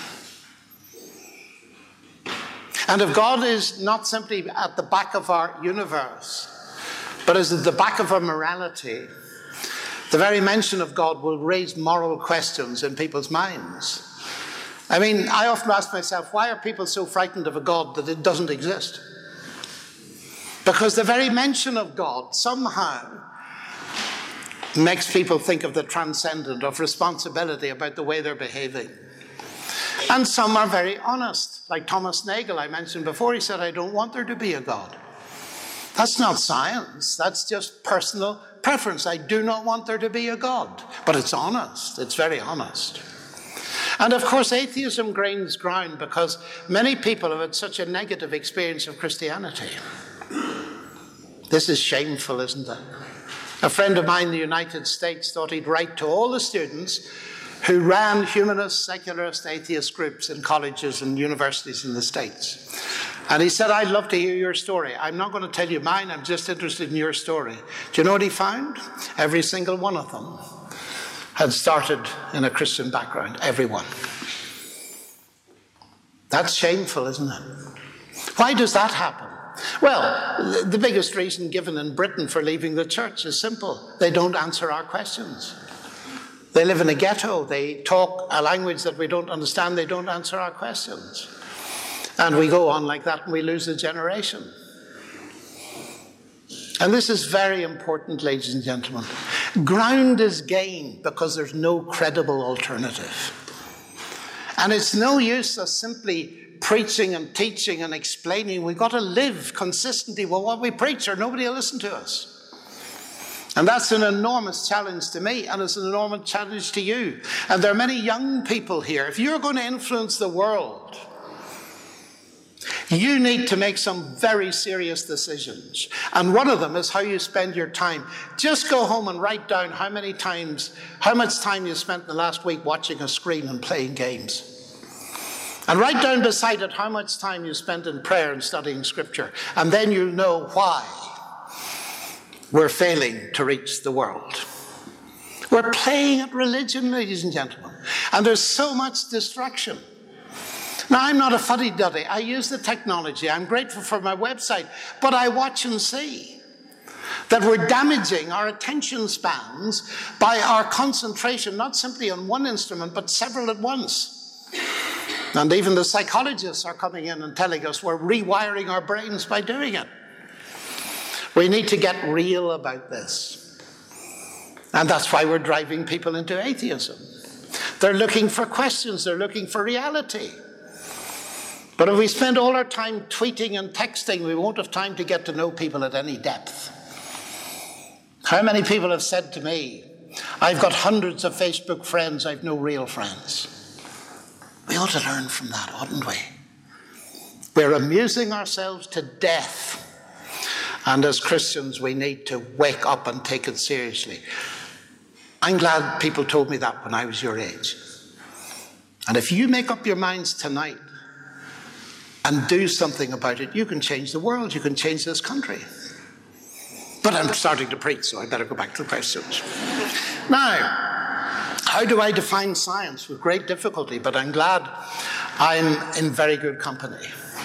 And if God is not simply at the back of our universe, but is at the back of our morality, the very mention of God will raise moral questions in people's minds. I mean, I often ask myself, why are people so frightened of a God that it doesn't exist? Because the very mention of God somehow makes people think of the transcendent, of responsibility about the way they're behaving. And some are very honest, like Thomas Nagel I mentioned before. He said, I don't want there to be a God. That's not science, that's just personal preference. I do not want there to be a God. But it's honest, it's very honest. And of course, atheism gains ground because many people have had such a negative experience of Christianity. This is shameful, isn't it? A friend of mine in the United States thought he'd write to all the students who ran humanist, secularist, atheist groups in colleges and universities in the States. And he said, I'd love to hear your story. I'm not going to tell you mine, I'm just interested in your story. Do you know what he found? Every single one of them had started in a Christian background, every one. That's shameful, isn't it? Why does that happen? Well, the biggest reason given in Britain for leaving the church is simple. They don't answer our questions. They live in a ghetto. They talk a language that we don't understand. They don't answer our questions. And we go on like that and we lose a generation. And this is very important, ladies and gentlemen. Ground is gained because there's no credible alternative. And it's no use us simply preaching and teaching and explaining. We've got to live consistently with what we preach or nobody will listen to us. And that's an enormous challenge to me, and it's an enormous challenge to you. And there are many young people here. If you're going to influence the world, you need to make some very serious decisions. And one of them is how you spend your time. Just go home and write down how many times, how much time you spent in the last week watching a screen and playing games. And write down beside it how much time you spent in prayer and studying Scripture. And then you'll know why we're failing to reach the world. We're playing at religion, ladies and gentlemen. And there's so much distraction. Now, I'm not a fuddy-duddy. I use the technology. I'm grateful for my website. But I watch and see that we're damaging our attention spans by our concentration, not simply on one instrument, but several at once. And even the psychologists are coming in and telling us we're rewiring our brains by doing it. We need to get real about this. And that's why we're driving people into atheism. They're looking for questions, they're looking for reality. But if we spend all our time tweeting and texting, we won't have time to get to know people at any depth. How many people have said to me, I've got hundreds of Facebook friends, I've no real friends. We ought to learn from that, oughtn't we? We're amusing ourselves to death. And as Christians, we need to wake up and take it seriously. I'm glad people told me that when I was your age. And if you make up your minds tonight and do something about it, you can change the world, you can change this country. But I'm starting to preach, so I better go back to the questions. Now, how do I define science? With great difficulty, but I'm glad I'm in very good company.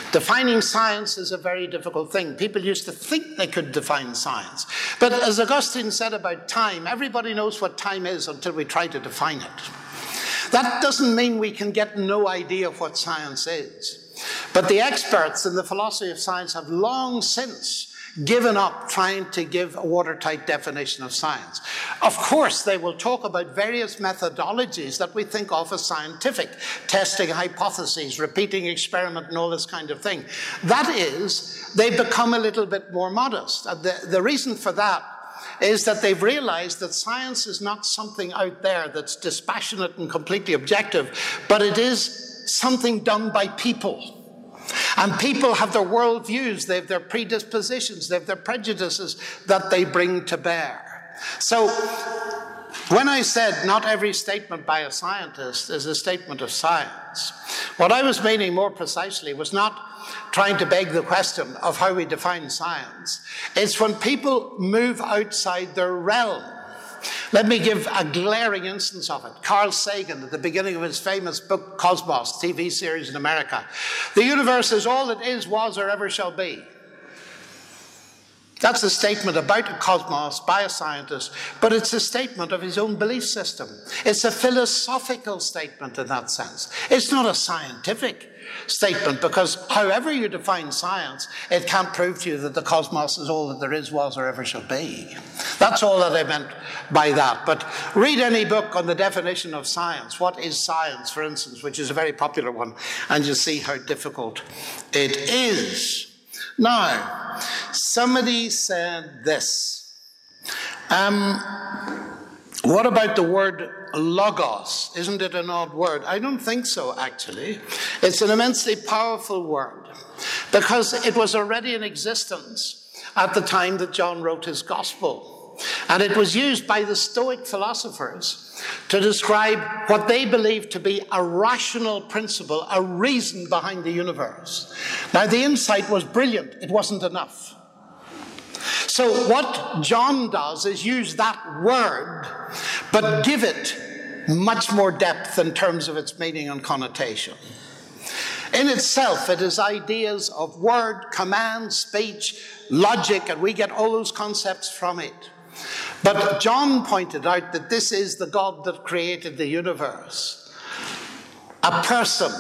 Defining science is a very difficult thing. People used to think they could define science. But as Augustine said about time, everybody knows what time is until we try to define it. That doesn't mean we can get no idea of what science is. But the experts in the philosophy of science have long since given up trying to give a watertight definition of science. Of course, they will talk about various methodologies that we think of as scientific, testing hypotheses, repeating experiment, and all this kind of thing. That is, they become a little bit more modest. And the, the reason for that is that they've realized that science is not something out there that's dispassionate and completely objective, but it is something done by people. And people have their worldviews, they have their predispositions, they have their prejudices that they bring to bear. So when I said not every statement by a scientist is a statement of science, what I was meaning more precisely was not trying to beg the question of how we define science. It's when people move outside their realm. Let me give a glaring instance of it. Carl Sagan, at the beginning of his famous book, Cosmos, T V series in America. The universe is all it is, was, or ever shall be. That's a statement about a cosmos by a scientist, but it's a statement of his own belief system. It's a philosophical statement in that sense. It's not a scientific statement, because however you define science, it can't prove to you that the cosmos is all that there is, was, or ever shall be. That's all that I meant by that. But read any book on the definition of science. What is science, for instance, which is a very popular one, and you'll see how difficult it is. Now, somebody said this. Um, what about the word logos? Isn't it an odd word? I don't think so, actually. It's an immensely powerful word because it was already in existence at the time that John wrote his gospel. And it was used by the Stoic philosophers to describe what they believed to be a rational principle, a reason behind the universe. Now, the insight was brilliant. It wasn't enough. So what John does is use that word, but give it much more depth in terms of its meaning and connotation. In itself, it is ideas of word, command, speech, logic, and we get all those concepts from it. But John pointed out that this is the God that created the universe. A person,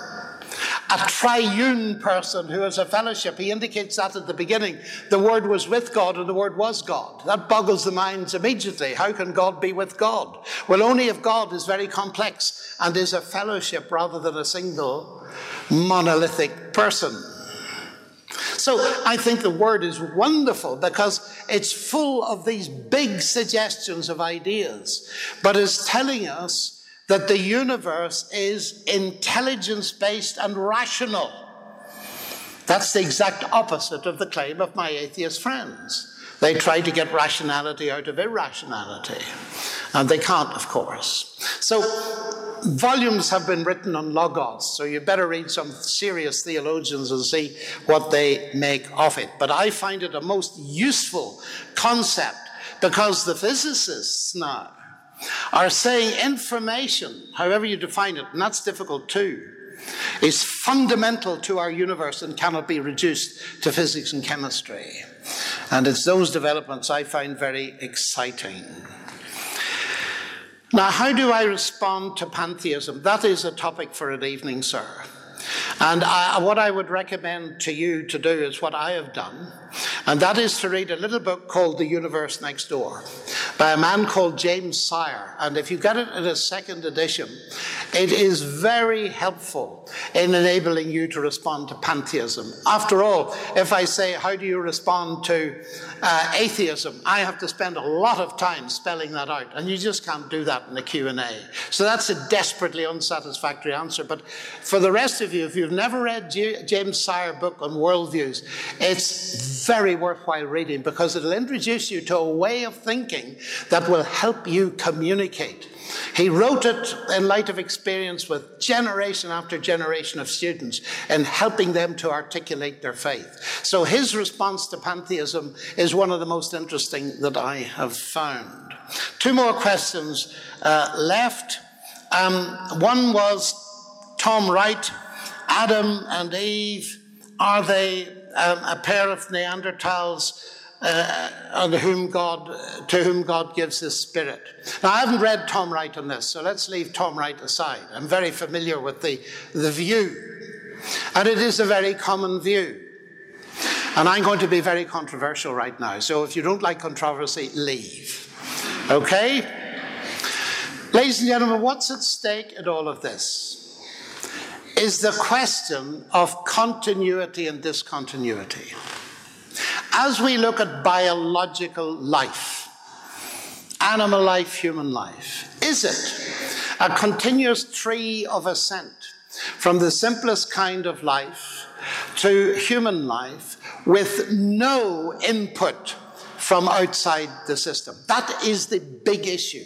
a triune person who has a fellowship. He indicates that at the beginning. The Word was with God and the Word was God. That boggles the minds immediately. How can God be with God? Well, only if God is very complex and is a fellowship rather than a single monolithic person. So I think the word is wonderful because it's full of these big suggestions of ideas, but is telling us that the universe is intelligence-based and rational. That's the exact opposite of the claim of my atheist friends. They try to get rationality out of irrationality, and they can't, of course. So volumes have been written on logos, so you better read some serious theologians and see what they make of it. But I find it a most useful concept because the physicists now are saying information, however you define it, and that's difficult too, is fundamental to our universe and cannot be reduced to physics and chemistry. And it's those developments I find very exciting. Now, how do I respond to pantheism? That is a topic for an evening, sir. And I, what I would recommend to you to do is what I have done, and that is to read a little book called The Universe Next Door by a man called James Sire. And if you get it in a second edition, it is very helpful in enabling you to respond to pantheism. After all, if I say, how do you respond to uh, atheism, I have to spend a lot of time spelling that out, and you just can't do that in a Q and A. So that's a desperately unsatisfactory answer. But for the rest of you, if you've never read J- James Sire's book on worldviews, it's very worthwhile reading because it'll introduce you to a way of thinking that will help you communicate. He wrote it in light of experience with generation after generation of students and helping them to articulate their faith. So his response to pantheism is one of the most interesting that I have found. Two more questions uh, left. Um, one was Tom Wright, Adam and Eve Are they um, a pair of Neanderthals uh, on whom God, to whom God gives his spirit? Now, I haven't read Tom Wright on this, so let's leave Tom Wright aside. I'm very familiar with the, the view, and it is a very common view. And I'm going to be very controversial right now, so if you don't like controversy, leave. Okay? Ladies and gentlemen, what's at stake in all of this is the question of continuity and discontinuity. As we look at biological life, animal life, human life, is it a continuous tree of ascent from the simplest kind of life to human life with no input from outside the system? That is the big issue.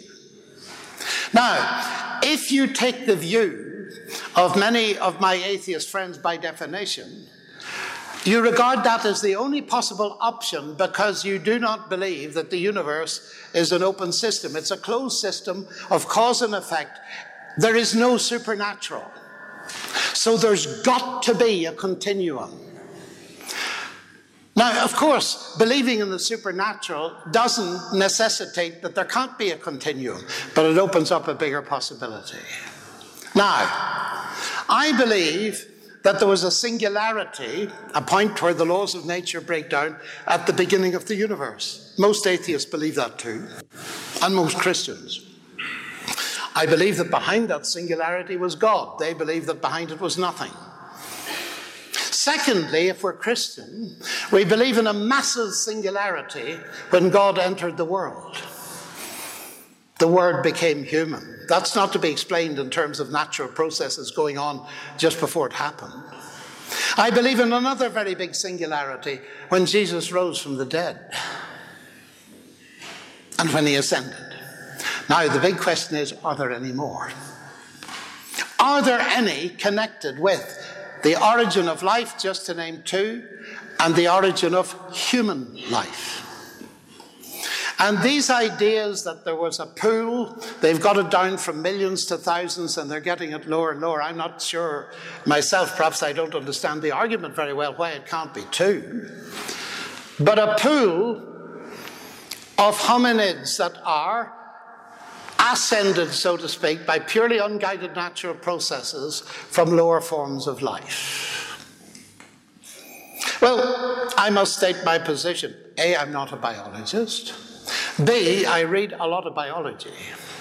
Now, if you take the view of many of my atheist friends by definition, you regard that as the only possible option because you do not believe that the universe is an open system. It's a closed system of cause and effect. There is no supernatural. So there's got to be a continuum. Now, of course, believing in the supernatural doesn't necessitate that there can't be a continuum, but it opens up a bigger possibility. Now, I believe that there was a singularity, a point where the laws of nature break down at the beginning of the universe. Most atheists believe that too, and most Christians. I believe that behind that singularity was God. They believe that behind it was nothing. Secondly, if we're Christian, we believe in a massive singularity when God entered the world. The Word became human. That's not to be explained in terms of natural processes going on just before it happened. I believe in another very big singularity when Jesus rose from the dead and when he ascended. Now, the big question is, are there any more? Are there any connected with the origin of life, just to name two, and the origin of human life? And these ideas that there was a pool, they've got it down from millions to thousands and they're getting it lower and lower. I'm not sure myself, perhaps I don't understand the argument very well why it can't be two. But a pool of hominids that are ascended, so to speak, by purely unguided natural processes from lower forms of life. Well, I must state my position. A, I'm not a biologist. B, I read a lot of biology.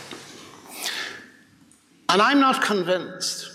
And I'm not convinced.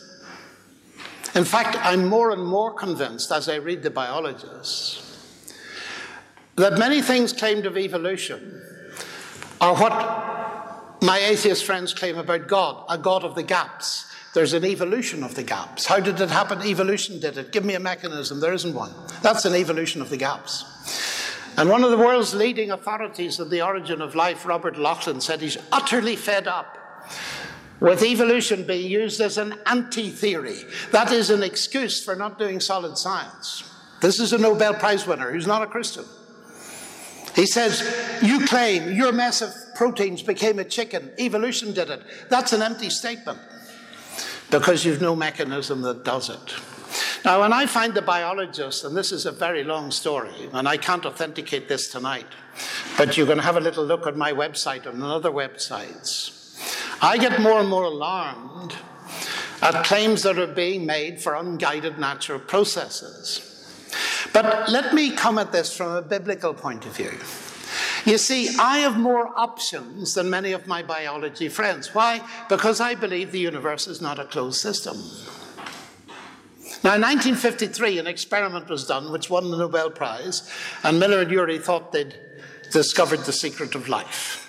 In fact, I'm more and more convinced as I read the biologists that many things claimed of evolution are what my atheist friends claim about God, a God of the gaps. There's an evolution of the gaps. How did it happen? Evolution did it. Give me a mechanism. There isn't one. That's an evolution of the gaps. And one of the world's leading authorities on the origin of life, Robert Laughlin, said he's utterly fed up with evolution being used as an anti-theory. That is an excuse for not doing solid science. This is a Nobel Prize winner who's not a Christian. He says, you claim your mess of proteins became a chicken. Evolution did it. That's an empty statement because you've no mechanism that does it. Now, when I find the biologists, and this is a very long story, and I can't authenticate this tonight, but you're going to have a little look at my website and other websites, I get more and more alarmed at claims that are being made for unguided natural processes. But let me come at this from a biblical point of view. You see, I have more options than many of my biology friends. Why? Because I believe the universe is not a closed system. Now, in nineteen fifty-three, an experiment was done which won the Nobel Prize, and Miller and Urey thought they'd discovered the secret of life.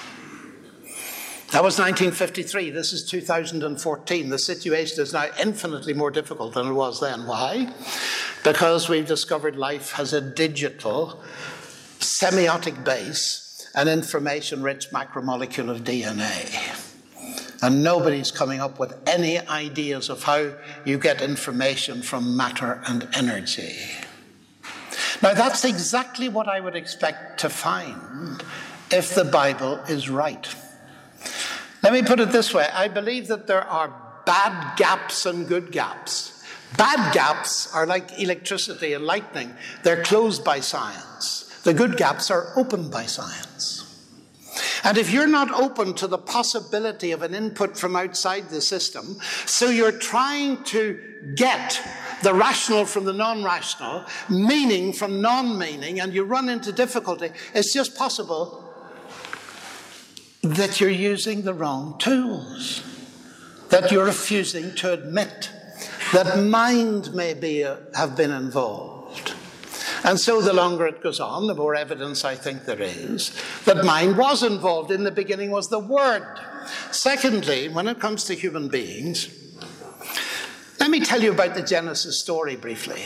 That was nineteen fifty-three. This is two thousand fourteen. The situation is now infinitely more difficult than it was then. Why? Because we've discovered life has a digital, semiotic base, an information-rich macromolecule of D N A. And nobody's coming up with any ideas of how you get information from matter and energy. Now, that's exactly what I would expect to find if the Bible is right. Let me put it this way. I believe that there are bad gaps and good gaps. Bad gaps are like electricity and lightning. They're closed by science. The good gaps are opened by science. And if you're not open to the possibility of an input from outside the system, so you're trying to get the rational from the non-rational, meaning from non-meaning, and you run into difficulty, it's just possible that you're using the wrong tools, that you're refusing to admit that mind may be, uh, have been involved. And so the longer it goes on, the more evidence I think there is that mind was involved. In the beginning was the Word. Secondly, when it comes to human beings, let me tell you about the Genesis story briefly.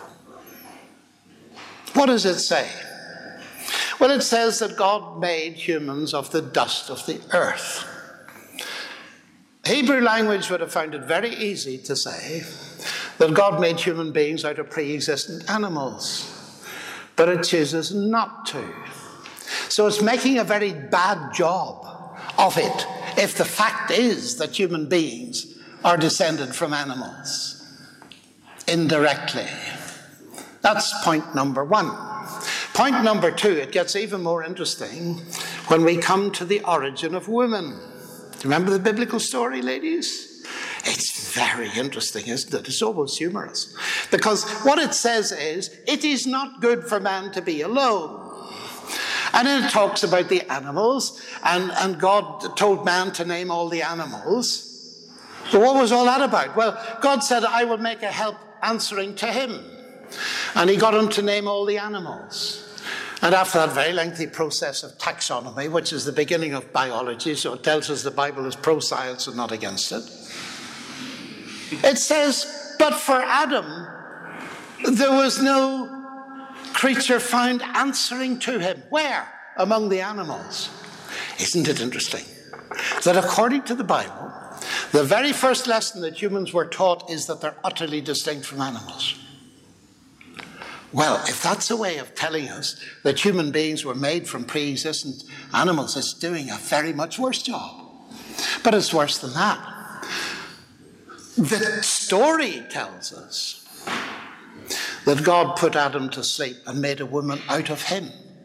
What does it say? Well, it says that God made humans of the dust of the earth. Hebrew language would have found it very easy to say that God made human beings out of pre-existent animals, but it chooses not to. So it's making a very bad job of it if the fact is that human beings are descended from animals indirectly. That's point number one. Point number two, it gets even more interesting when we come to the origin of women. Remember the biblical story, ladies? It's very interesting, isn't it? It's almost humorous. Because what it says is, it is not good for man to be alone. And then it talks about the animals, and, and God told man to name all the animals. But what was all that about? Well, God said, I will make a help answering to him. And he got him to name all the animals. And after that very lengthy process of taxonomy, which is the beginning of biology, so it tells us the Bible is pro-science and not against it, it says, but for Adam, there was no creature found answering to him. Where? Among the animals. Isn't it interesting that according to the Bible, the very first lesson that humans were taught is that they're utterly distinct from animals? Well, if that's a way of telling us that human beings were made from pre-existent animals, it's doing a very much worse job. But it's worse than that. The story tells us that God put Adam to sleep and made a woman out of him.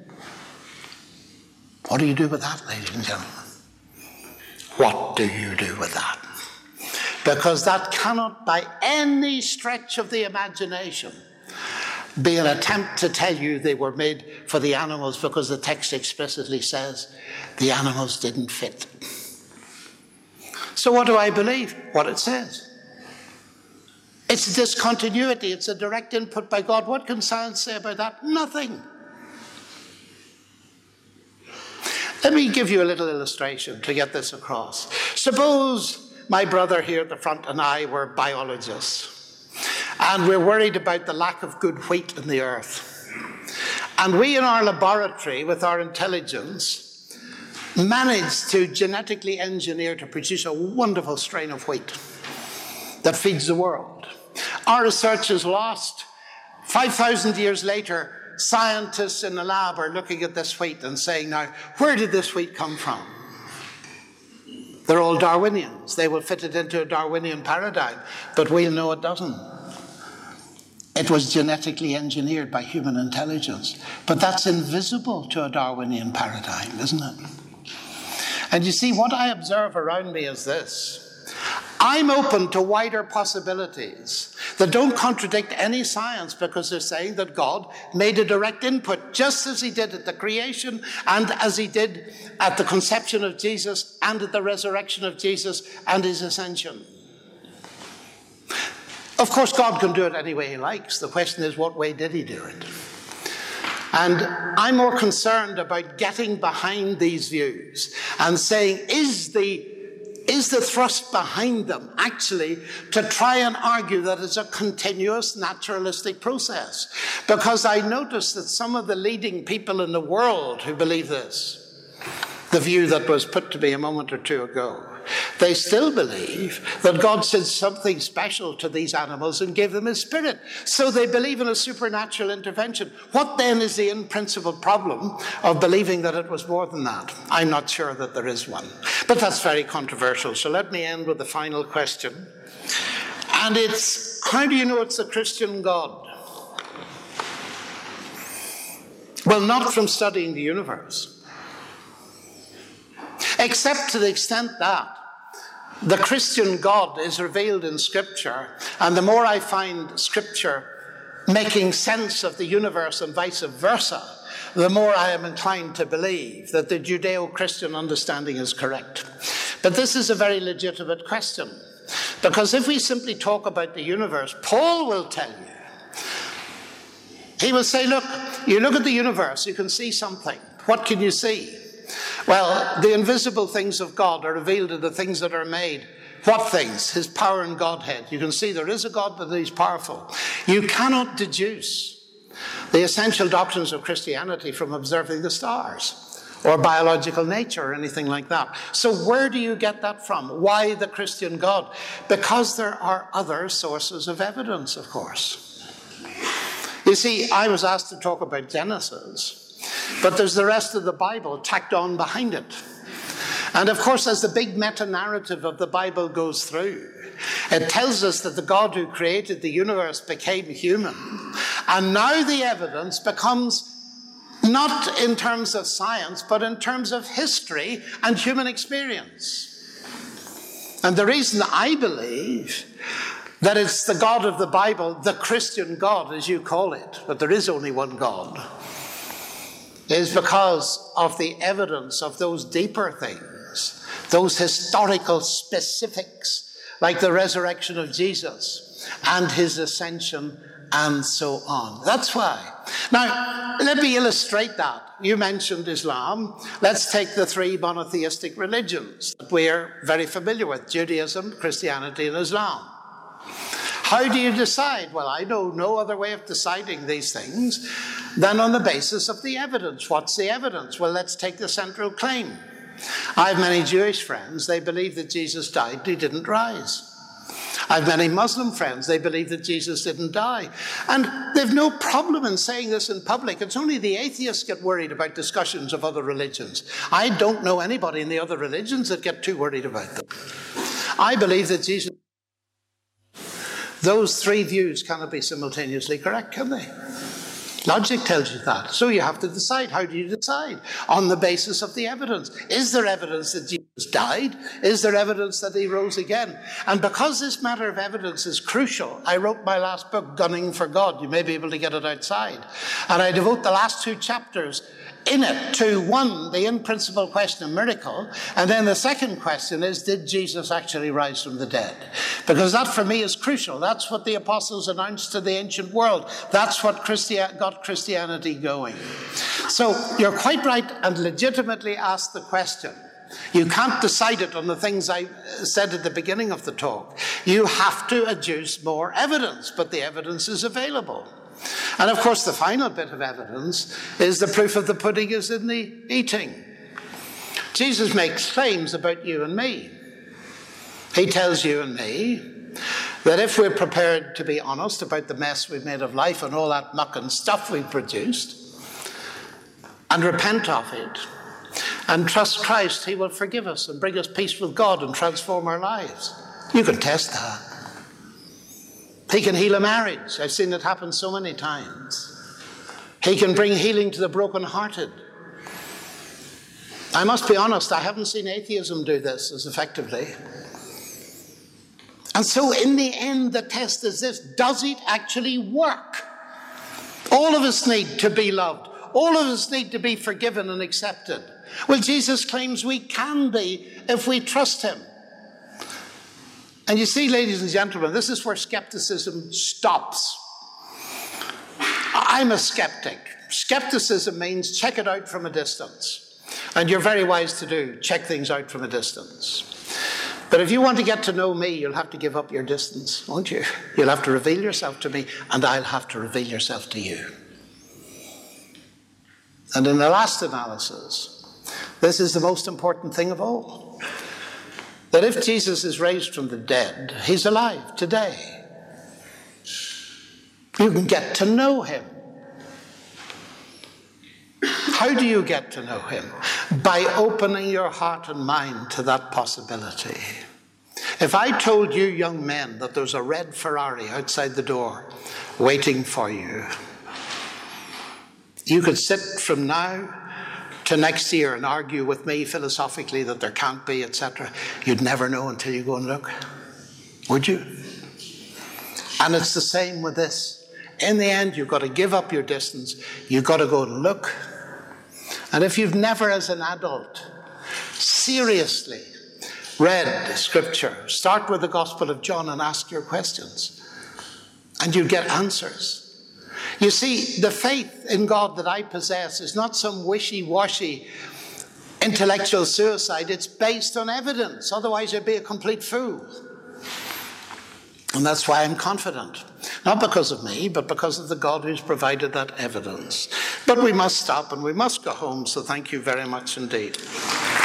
What do you do with that, ladies and gentlemen? What do you do with that? Because that cannot, by any stretch of the imagination, be an attempt to tell you they were made for the animals, because the text explicitly says the animals didn't fit. So what do I believe? What it says. It's discontinuity. It's a direct input by God. What can science say about that? Nothing. Let me give you a little illustration to get this across. Suppose my brother here at the front and I were biologists, and we're worried about the lack of good wheat in the earth. And we in our laboratory, with our intelligence, managed to genetically engineer to produce a wonderful strain of wheat that feeds the world. Our research is lost. five thousand years later, scientists in the lab are looking at this wheat and saying, now, where did this wheat come from? They're all Darwinians. They will fit it into a Darwinian paradigm, but we'll know it doesn't. It was genetically engineered by human intelligence. But that's invisible to a Darwinian paradigm, isn't it? And you see, what I observe around me is this. I'm open to wider possibilities that don't contradict any science, because they're saying that God made a direct input, just as he did at the creation and as he did at the conception of Jesus and at the resurrection of Jesus and his ascension. Of course, God can do it any way he likes. The question is, what way did he do it? And I'm more concerned about getting behind these views and saying, is the Is the thrust behind them actually to try and argue that it's a continuous naturalistic process? Because I notice that some of the leading people in the world who believe this, the view that was put to me a moment or two ago, they still believe that God said something special to these animals and gave them his spirit. So they believe in a supernatural intervention. What then is the in-principle problem of believing that it was more than that? I'm not sure that there is one. But that's very controversial. So let me end with the final question. And it's, How do you know it's the Christian God? Well, not from studying the universe, except to the extent that the Christian God is revealed in Scripture, and the more I find Scripture making sense of the universe and vice versa, the more I am inclined to believe that the Judeo-Christian understanding is correct. But this is a very legitimate question, because if we simply talk about the universe, Paul will tell you, he will say, look, you look at the universe, you can see something. What can you see? Well, the invisible things of God are revealed in the things that are made. What things? His power and Godhead. You can see there is a God, but he's powerful. You cannot deduce the essential doctrines of Christianity from observing the stars or biological nature or anything like that. So where do you get that from? Why the Christian God? Because there are other sources of evidence, of course. You see, I was asked to talk about Genesis, but there's the rest of the Bible tacked on behind it. And of course, as the big meta-narrative of the Bible goes through, it tells us that the God who created the universe became human. And now the evidence becomes not in terms of science, but in terms of history and human experience. And the reason I believe that it's the God of the Bible, the Christian God, as you call it, but there is only one God, is because of the evidence of those deeper things, those historical specifics, like the resurrection of Jesus and his ascension and so on. That's why. Now, let me illustrate that. You mentioned Islam. Let's take the three monotheistic religions that we're very familiar with: Judaism, Christianity, and Islam. How do you decide? Well, I know no other way of deciding these things than on the basis of the evidence. What's the evidence? Well, let's take the central claim. I have many Jewish friends. They believe that Jesus died, he didn't rise. I have many Muslim friends. They believe that Jesus didn't die. And they've no problem in saying this in public. It's only the atheists get worried about discussions of other religions. I don't know anybody in the other religions that get too worried about them. I believe that Jesus... Those three views cannot be simultaneously correct, can they? Logic tells you that. So you have to decide. How do you decide? On the basis of the evidence. Is there evidence that Jesus died? Is there evidence that he rose again? And because this matter of evidence is crucial, I wrote my last book, Gunning for God. You may be able to get it outside. And I devote the last two chapters in it to, one, the in-principle question of miracle, and then the second question is, did Jesus actually rise from the dead? Because that, for me, is crucial. That's what the apostles announced to the ancient world. That's what Christi- got Christianity going. So you're quite right and legitimately asked the question. You can't decide it on the things I said at the beginning of the talk. You have to adduce more evidence, but the evidence is available. And of course, the final bit of evidence is the proof of the pudding is in the eating. Jesus makes claims about you and me. He tells you and me that if we're prepared to be honest about the mess we've made of life and all that muck and stuff we've produced, and repent of it, and trust Christ, he will forgive us and bring us peace with God and transform our lives. You can test that. He can heal a marriage. I've seen it happen so many times. He can bring healing to the brokenhearted. I must be honest, I haven't seen atheism do this as effectively. And so in the end, the test is this: does it actually work? All of us need to be loved. All of us need to be forgiven and accepted. Well, Jesus claims we can be if we trust him. And you see, ladies and gentlemen, this is where skepticism stops. I'm a skeptic. Skepticism means check it out from a distance. And you're very wise to do, check things out from a distance. But if you want to get to know me, you'll have to give up your distance, won't you? You'll have to reveal yourself to me, and I'll have to reveal yourself to you. And in the last analysis, this is the most important thing of all. That if Jesus is raised from the dead, he's alive today. You can get to know him. How do you get to know him? By opening your heart and mind to that possibility. If I told you young men that there's a red Ferrari outside the door waiting for you, you could sit from now to next year and argue with me philosophically that there can't be, et cetera. You'd never know until you go and look, would you? And it's the same with this. In the end, you've got to give up your distance. You've got to go and look. And if you've never, as an adult, seriously read Scripture, start with the Gospel of John and ask your questions, and you get answers. You see, the faith in God that I possess is not some wishy-washy intellectual suicide. It's based on evidence. Otherwise, I'd be a complete fool. And that's why I'm confident. Not because of me, but because of the God who's provided that evidence. But we must stop and we must go home, so thank you very much indeed.